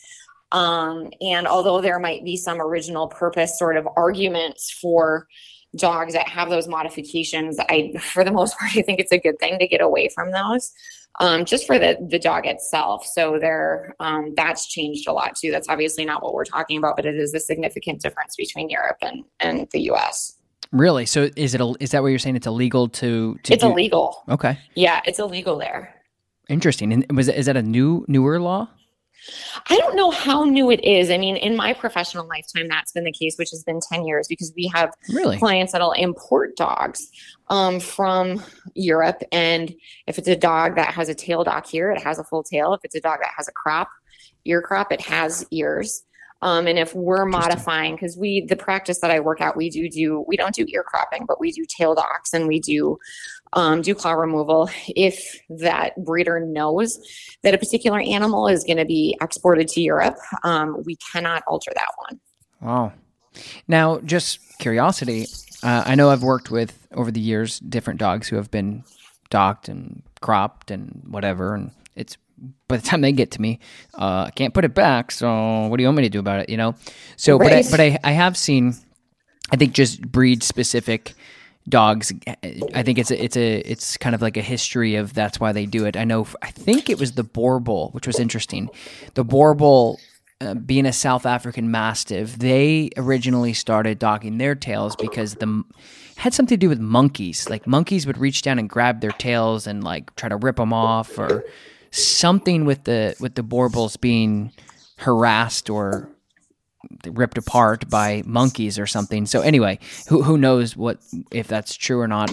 [SPEAKER 3] And although there might be some original purpose sort of arguments for dogs that have those modifications, for the most part, I think it's a good thing to get away from those. Just for the dog itself. So that's changed a lot too. That's obviously not what we're talking about, but it is a significant difference between Europe and the US.
[SPEAKER 2] Really? So is that what you're saying? It's illegal to
[SPEAKER 3] It's illegal.
[SPEAKER 2] Okay.
[SPEAKER 3] Yeah, it's illegal there.
[SPEAKER 2] Interesting. And is that a newer law?
[SPEAKER 3] I don't know how new it is. I mean, in my professional lifetime, that's been the case, which has been 10 years, because we have clients that'll import dogs from Europe. And if it's a dog that has a tail dock here, it has a full tail. If it's a dog that has a ear crop, it has ears. And if we're modifying, because the practice that I work at, we don't do ear cropping, but we do tail docks, and we do claw removal. If that breeder knows that a particular animal is going to be exported to Europe, we cannot alter that one.
[SPEAKER 2] Wow. Now, just curiosity, I know I've worked with, over the years, different dogs who have been docked and cropped and whatever, and it's, by the time they get to me, I can't put it back, so what do you want me to do about it, you know? So, right. but I have seen, I think, just breed-specific dogs. I think it's kind of like a history of that's why they do it. I think it was the Boer Bull, which was interesting. The Boer Bull, being a South African Mastiff, they originally started docking their tails because had something to do with monkeys. Like, monkeys would reach down and grab their tails and like try to rip them off, or something with the Boer Bulls being harassed or ripped apart by monkeys or something. So anyway, who knows if that's true or not.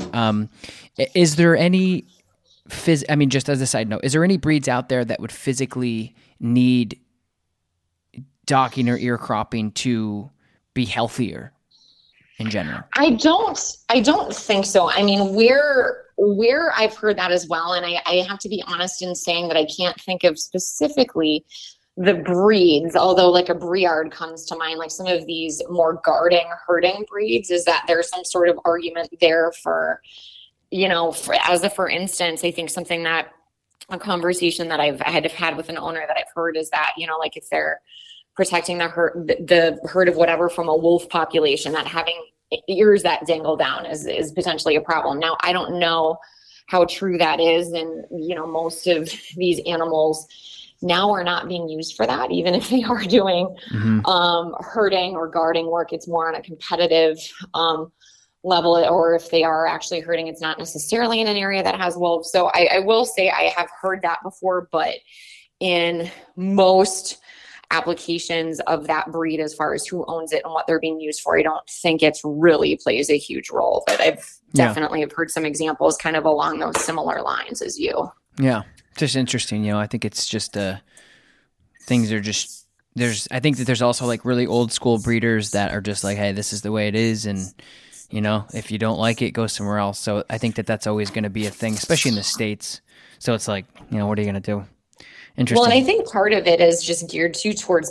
[SPEAKER 2] Is there any just as a side note, is there any breeds out there that would physically need docking or ear cropping to be healthier in general?
[SPEAKER 3] I don't think so. I mean, where I've heard that as well, and I have to be honest in saying that I can't think of specifically the breeds, although like a Briard comes to mind, like some of these more guarding, herding breeds, is that there's some sort of argument there for, for instance, I think something that a conversation that I've had with an owner that I've heard is that, like if they're protecting the herd of whatever from a wolf population, that having ears that dangle down is potentially a problem. Now, I don't know how true that is. And, most of these animals now are not being used for that. Even if they are doing herding or guarding work, it's more on a competitive level, or if they are actually herding, it's not necessarily in an area that has wolves. So I will say I have heard that before, but in most applications of that breed, as far as who owns it and what they're being used for, I don't think it really plays a huge role. But I've definitely have heard some examples kind of along those similar lines as you.
[SPEAKER 2] Yeah. Just interesting, I think it's just things are just, I think that there's also like really old school breeders that are just like, hey, this is the way it is, and if you don't like it, go somewhere else. So I think that that's always going to be a thing, especially in the States. So it's like, what are you going to do? Interesting.
[SPEAKER 3] Well, and I think part of it is just geared towards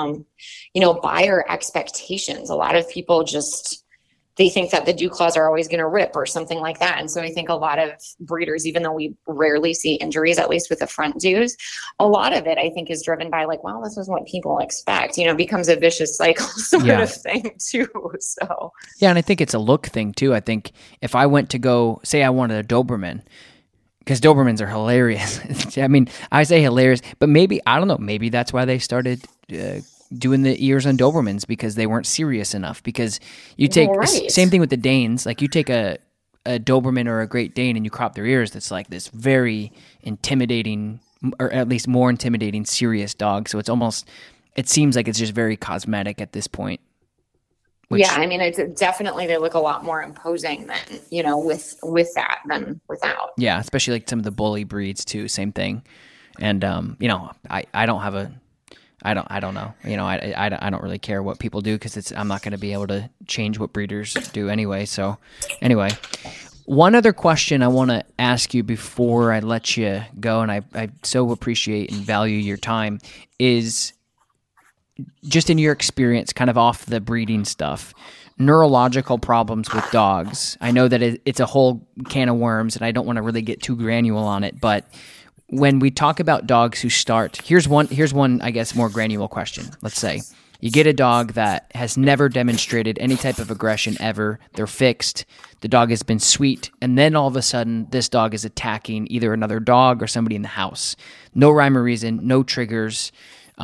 [SPEAKER 3] buyer expectations. A lot of people they think that the dew claws are always going to rip or something like that. And so I think a lot of breeders, even though we rarely see injuries, at least with the front dews, a lot of it I think is driven by like, well, this is what people expect, becomes a vicious cycle sort of thing too. So,
[SPEAKER 2] yeah. And I think it's a look thing too. I think if I went to go, say I wanted a Doberman, because Dobermans are hilarious. I mean, I say hilarious, but maybe, I don't know, maybe that's why they started doing the ears on Dobermans because they weren't serious enough. Because you take same thing with the Danes. Like you take a Doberman or a Great Dane and you crop their ears. That's like this very intimidating, or at least more intimidating, serious dog. So it seems like it's just very cosmetic at this point.
[SPEAKER 3] Yeah, I mean, it's definitely, they look a lot more imposing than, with that than without.
[SPEAKER 2] Yeah, especially like some of the bully breeds too, same thing. And, I don't have I don't know. I don't really care what people do because I'm not going to be able to change what breeders do anyway. So anyway, one other question I want to ask you before I let you go, and I so appreciate and value your time, is just in your experience, kind of off the breeding stuff, neurological problems with dogs. I know that it's a whole can of worms, and I don't want to really get too granular on it, but when we talk about dogs who start, here's one, I guess, more granular question. Let's say you get a dog that has never demonstrated any type of aggression ever. They're fixed. The dog has been sweet. And then all of a sudden, this dog is attacking either another dog or somebody in the house. No rhyme or reason, no triggers,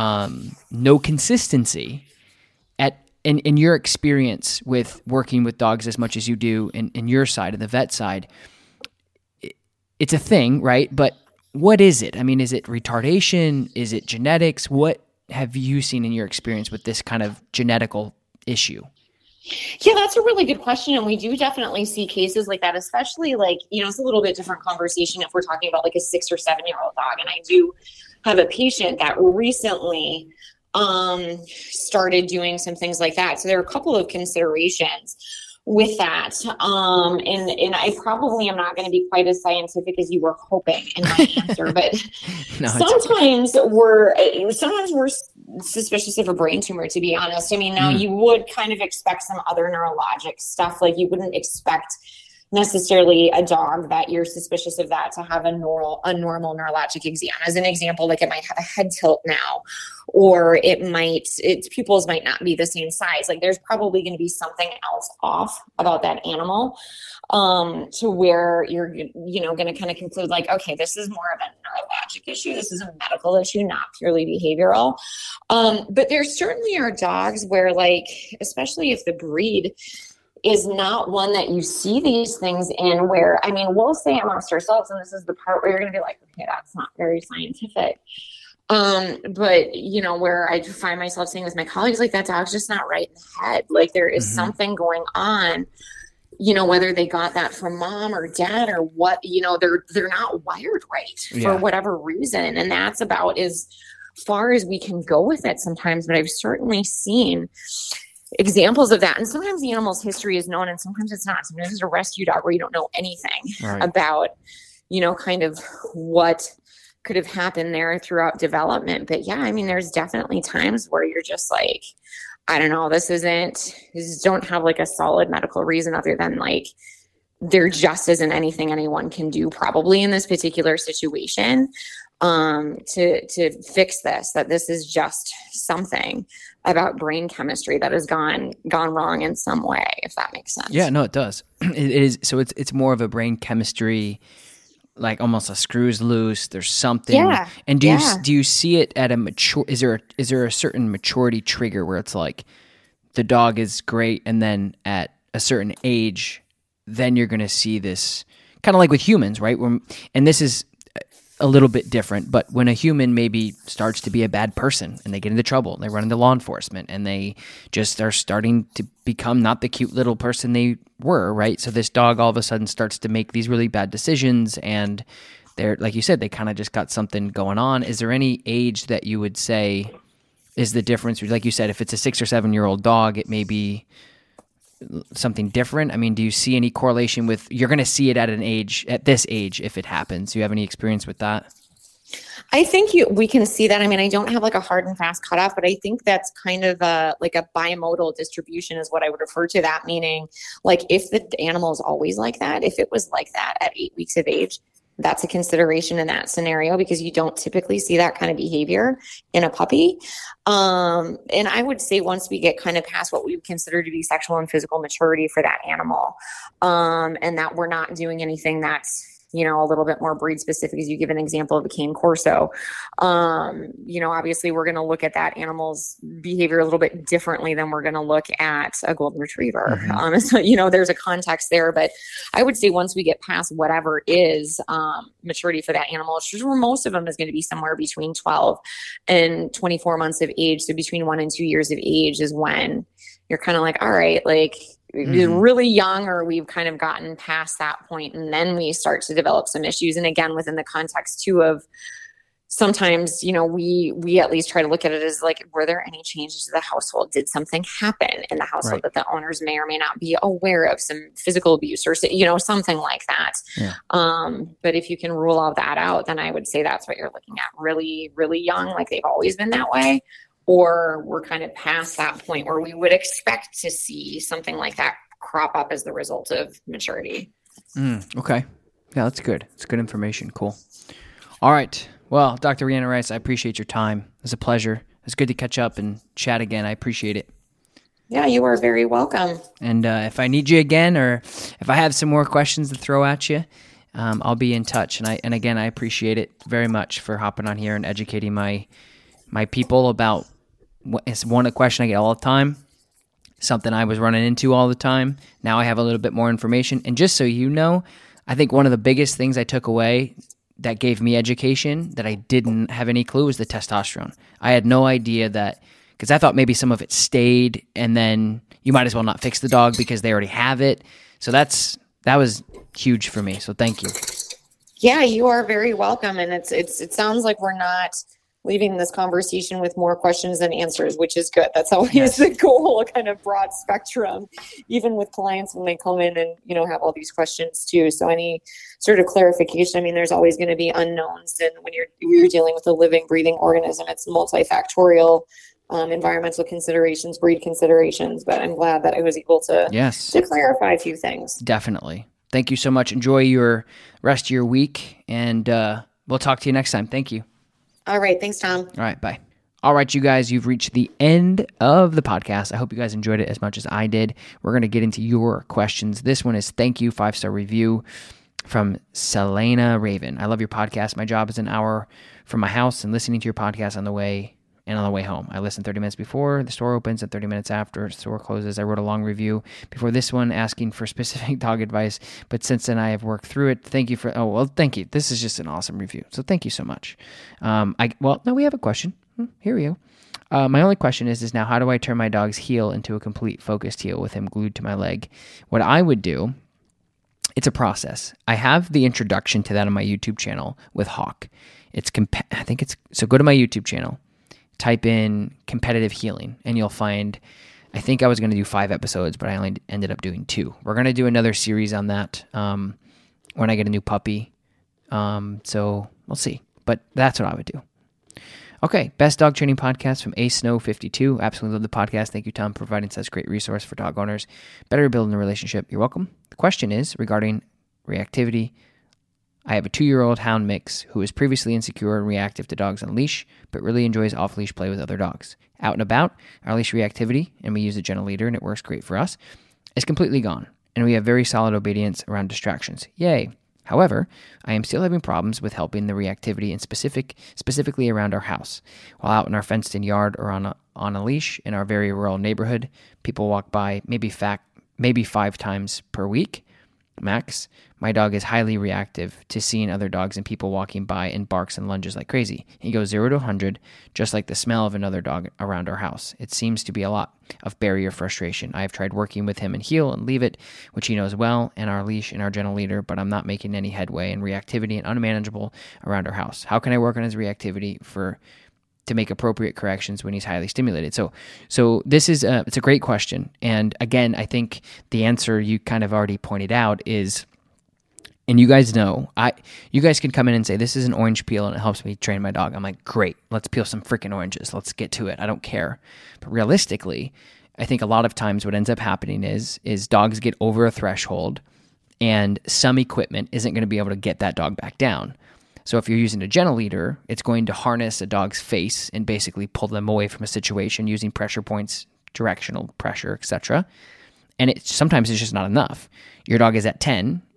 [SPEAKER 2] no consistency. In your experience with working with dogs as much as you do in your side, in the vet side, it's a thing, right? But what is it? I mean, is it retardation? Is it genetics? What have you seen in your experience with this kind of genetical issue?
[SPEAKER 3] Yeah, that's a really good question. And we do definitely see cases like that, especially it's a little bit different conversation if we're talking about like a 6 or 7-year-old dog. And I do have a patient that recently started doing some things like that. So there are a couple of considerations with that. And I probably am not going to be quite as scientific as you were hoping in my answer, but
[SPEAKER 2] No,
[SPEAKER 3] sometimes we're suspicious of a brain tumor, to be honest. I mean, now you would kind of expect some other neurologic stuff. Like you wouldn't expect necessarily a dog that you're suspicious of that to have a normal neurologic exam. As an example, like it might have a head tilt now, or its pupils might not be the same size. Like there's probably going to be something else off about that animal, to where you're, going to kind of conclude like, okay, this is more of a neurologic issue. This is a medical issue, not purely behavioral. But there certainly are dogs where, like, especially if the breed is not one that you see these things in, where, I mean, we'll say amongst ourselves, and this is the part where you're going to be like, okay, that's not very scientific. But where I find myself saying with my colleagues, like, that dog's just not right in the head. Like there is something going on, whether they got that from mom or dad or what, they're not wired right for whatever reason. And that's about as far as we can go with it sometimes. But I've certainly seen examples of that. And sometimes the animal's history is known and sometimes it's not. Sometimes it's a rescue dog where you don't know anything about, kind of what could have happened there throughout development. But yeah, I mean, there's definitely times where you're just like, I don't know, this don't have like a solid medical reason other than like, there just isn't anything anyone can do probably in this particular situation to fix this, that this is just something about brain chemistry that has gone wrong in some way, if that makes sense.
[SPEAKER 2] Yeah, no, it does. It is. So it's more of a brain chemistry, like almost a screws loose. There's something.
[SPEAKER 3] Yeah.
[SPEAKER 2] And do you see it at a mature? Is there a certain maturity trigger where it's like the dog is great, and then at a certain age, then you're going to see this kind of like with humans, right? And this is a little bit different, but when a human maybe starts to be a bad person and they get into trouble and they run into law enforcement and they just are starting to become not the cute little person they were, right? So this dog all of a sudden starts to make these really bad decisions, and they're, like you said, they kind of just got something going on. Is there any age that you would say is the difference? Like you said, if it's a 6 or 7-year-old dog, it may be something different. I mean, do you see any correlation with, you're going to see it at this age if it happens? Do you have any experience with that?
[SPEAKER 3] I think we can see that. I mean, I don't have like a hard and fast cutoff, but I think that's kind of like a bimodal distribution is what I would refer to that, meaning like if the animal is always like that, if it was like that at 8 weeks of age, that's a consideration in that scenario because you don't typically see that kind of behavior in a puppy. And I would say once we get kind of past what we would consider to be sexual and physical maturity for that animal, and that we're not doing anything that's a little bit more breed specific, as you give an example of a cane corso. Obviously we're going to look at that animal's behavior a little bit differently than we're going to look at a golden retriever. So, there's a context there, but I would say once we get past whatever is maturity for that animal, which for most of them is going to be somewhere between 12 and 24 months of age. So between 1 and 2 years of age is when you're kind of like, all right, like really young, or we've kind of gotten past that point, and then we start to develop some issues. And again, within the context too of sometimes, we at least try to look at it as like, were there any changes to the household? Did something happen in the household that the owners may or may not be aware of, some physical abuse or, something like that. Yeah. But if you can rule all that out, then I would say that's what you're looking at, really, really young, like they've always been that way. Or we're kind of past that point where we would expect to see something like that crop up as the result of maturity.
[SPEAKER 2] Okay. Yeah, that's good. It's good information. Cool. All right. Well, Dr. Rhianna Rice, I appreciate your time. It was a pleasure. It's good to catch up and chat again. I appreciate it.
[SPEAKER 3] Yeah, you are very welcome.
[SPEAKER 2] And if I need you again, or if I have some more questions to throw at you, I'll be in touch. And again, I appreciate it very much for hopping on here and educating my people about it's a question I get all the time, something I was running into all the time. Now I have a little bit more information. And just so you know, I think one of the biggest things I took away that gave me education that I didn't have any clue was the testosterone. I had no idea that, because I thought maybe some of it stayed, and then you might as well not fix the dog because they already have it. So that was huge for me. So thank you.
[SPEAKER 3] Yeah, you are very welcome. And it sounds like we're not leaving this conversation with more questions than answers, which is good. That's always the goal, a kind of broad spectrum, even with clients when they come in and, have all these questions too. So any sort of clarification, there's always going to be unknowns. And when you're dealing with a living, breathing organism, it's multifactorial, environmental considerations, breed considerations. But I'm glad that I was able to clarify a few things.
[SPEAKER 2] Definitely. Thank you so much. Enjoy your rest of your week, and we'll talk to you next time. Thank you.
[SPEAKER 3] All right. Thanks, Tom.
[SPEAKER 2] All right. Bye. All right, you guys, you've reached the end of the podcast. I hope you guys enjoyed it as much as I did. We're going to get into your questions. This one is thank you, 5-star review from Selena Raven. I love your podcast. My job is an hour from my house, and listening to your podcast on the way home. I listen 30 minutes before the store opens and 30 minutes after the store closes. I wrote a long review before this one asking for specific dog advice, but since then I have worked through it. Thank you thank you. This is just an awesome review. So thank you so much. We have a question. Here we go. My only question is now, how do I turn my dog's heel into a complete focused heel with him glued to my leg? What I would do, it's a process. I have the introduction to that on my YouTube channel with Hawk. So go to my YouTube channel, type in competitive healing, and you'll find, I think I was going to do 5 episodes, but I only ended up doing 2. We're going to do another series on that when I get a new puppy. So we'll see, but that's what I would do. Okay, best dog training podcast from ASnow52. Absolutely love the podcast. Thank you, Tom, for providing such great resource for dog owners. Better building a relationship. You're welcome. The question is regarding reactivity. I have a 2-year-old hound mix who is previously insecure and reactive to dogs on leash, but really enjoys off-leash play with other dogs. Out and about, our leash reactivity, and we use a gentle leader and it works great for us, is completely gone, and we have very solid obedience around distractions. Yay! However, I am still having problems with helping the reactivity and specifically around our house. While out in our fenced-in yard or on a leash in our very rural neighborhood, people walk by maybe 5 times per week, max. My dog is highly reactive to seeing other dogs and people walking by and barks and lunges like crazy. He goes 0 to 100, just like the smell of another dog around our house. It seems to be a lot of barrier frustration. I have tried working with him in heel and leave it, which he knows well, and our leash and our gentle leader, but I'm not making any headway in reactivity and unmanageable around our house. How can I work on his reactivity to make appropriate corrections when he's highly stimulated? So this is it's a great question. And again, I think the answer you kind of already pointed out is, and you guys know, you guys can come in and say, this is an orange peel and it helps me train my dog. I'm like, great, let's peel some freaking oranges. Let's get to it. I don't care. But realistically, I think a lot of times what ends up happening is dogs get over a threshold and some equipment isn't going to be able to get that dog back down. So if you're using a gentle leader, it's going to harness a dog's face and basically pull them away from a situation using pressure points, directional pressure, etc. And sometimes it's just not enough. Your dog is at 10,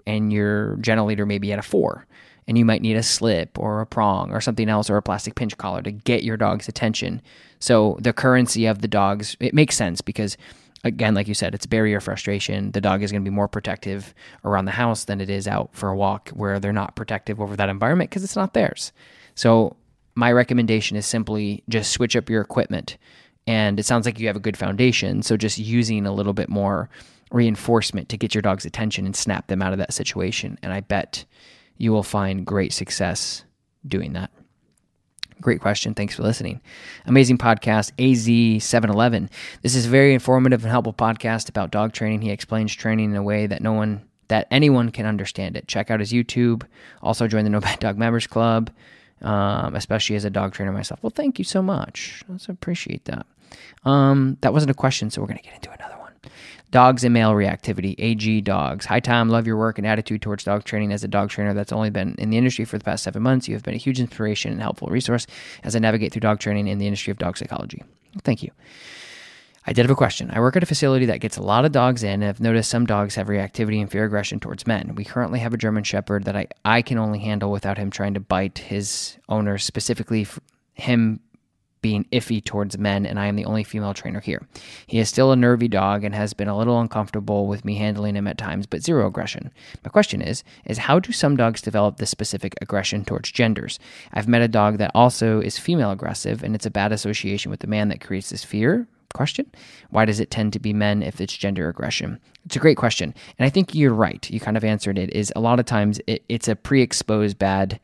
[SPEAKER 2] and your gentle leader may be at a 4, and you might need a slip or a prong or something else or a plastic pinch collar to get your dog's attention. So the currency of the dogs, it makes sense because, again, like you said, it's barrier frustration. The dog is going to be more protective around the house than it is out for a walk where they're not protective over that environment because it's not theirs. So my recommendation is simply just switch up your equipment. And it sounds like you have a good foundation, so just using a little bit more reinforcement to get your dog's attention and snap them out of that situation. And I bet you will find great success doing that. Great question. Thanks for listening. Amazing podcast, AZ711. This is a very informative and helpful podcast about dog training. He explains training in a way that anyone can understand it. Check out his YouTube. Also join the No Bad Dog Members Club, especially as a dog trainer myself. Well, thank you so much. I appreciate that. That wasn't a question, so we're going to get into another one. Dogs and male reactivity, AG Dogs. Hi, Tom. Love your work and attitude towards dog training. As a dog trainer that's only been in the industry for the past 7 months, you have been a huge inspiration and helpful resource as I navigate through dog training in the industry of dog psychology. Thank you. I did have a question. I work at a facility that gets a lot of dogs in, and I've noticed some dogs have reactivity and fear aggression towards men. We currently have a German Shepherd that I can only handle without him trying to bite his owner, specifically him being iffy towards men, and I am the only female trainer here. He is still a nervy dog and has been a little uncomfortable with me handling him at times, but zero aggression. My question is how do some dogs develop this specific aggression towards genders? I've met a dog that also is female aggressive, and it's a bad association with the man that creates this fear. Question. Why does it tend to be men if it's gender aggression? It's a great question. And I think you're right. You kind of answered it. Is a lot of times it's a pre-exposed bad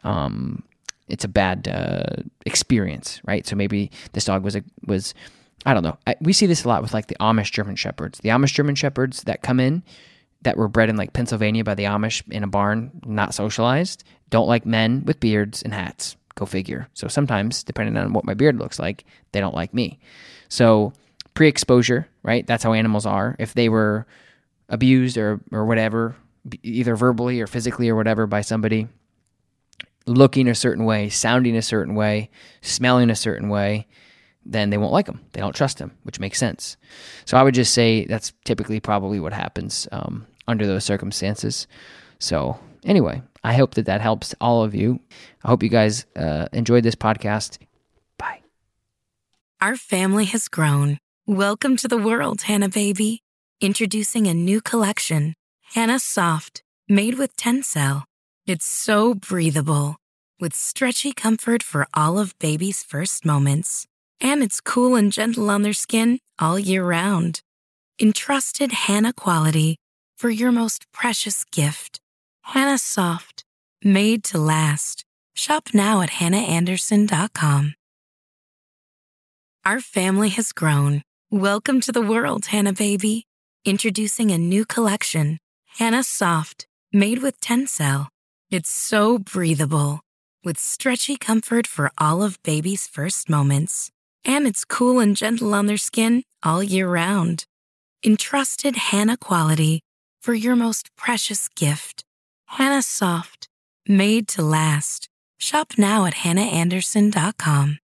[SPEAKER 2] experience, right? So maybe this dog was I don't know. We see this a lot with like the Amish German Shepherds. The Amish German Shepherds that come in that were bred in like Pennsylvania by the Amish in a barn, not socialized, don't like men with beards and hats. Go figure. So sometimes, depending on what my beard looks like, they don't like me. So pre-exposure, right? That's how animals are. If they were abused or whatever, either verbally or physically or whatever by somebody, looking a certain way, sounding a certain way, smelling a certain way, then they won't like them. They don't trust them, which makes sense. So I would just say that's typically probably what happens under those circumstances. So anyway, I hope that helps all of you. I hope you guys enjoyed this podcast. Bye.
[SPEAKER 1] Our family has grown. Welcome to the world, Hannah Baby. Introducing a new collection, Hannah Soft, made with Tencel. It's so breathable, with stretchy comfort for all of baby's first moments. And it's cool and gentle on their skin all year round. Entrusted Hannah quality for your most precious gift. Hannah Soft, made to last. Shop now at hannahanderson.com. Our family has grown. Welcome to the world, Hannah Baby. Introducing a new collection, Hannah Soft, made with Tencel. It's so breathable, with stretchy comfort for all of baby's first moments. And it's cool and gentle on their skin all year round. Entrusted Hannah quality for your most precious gift. Hannah Soft, made to last. Shop now at hannahanderson.com.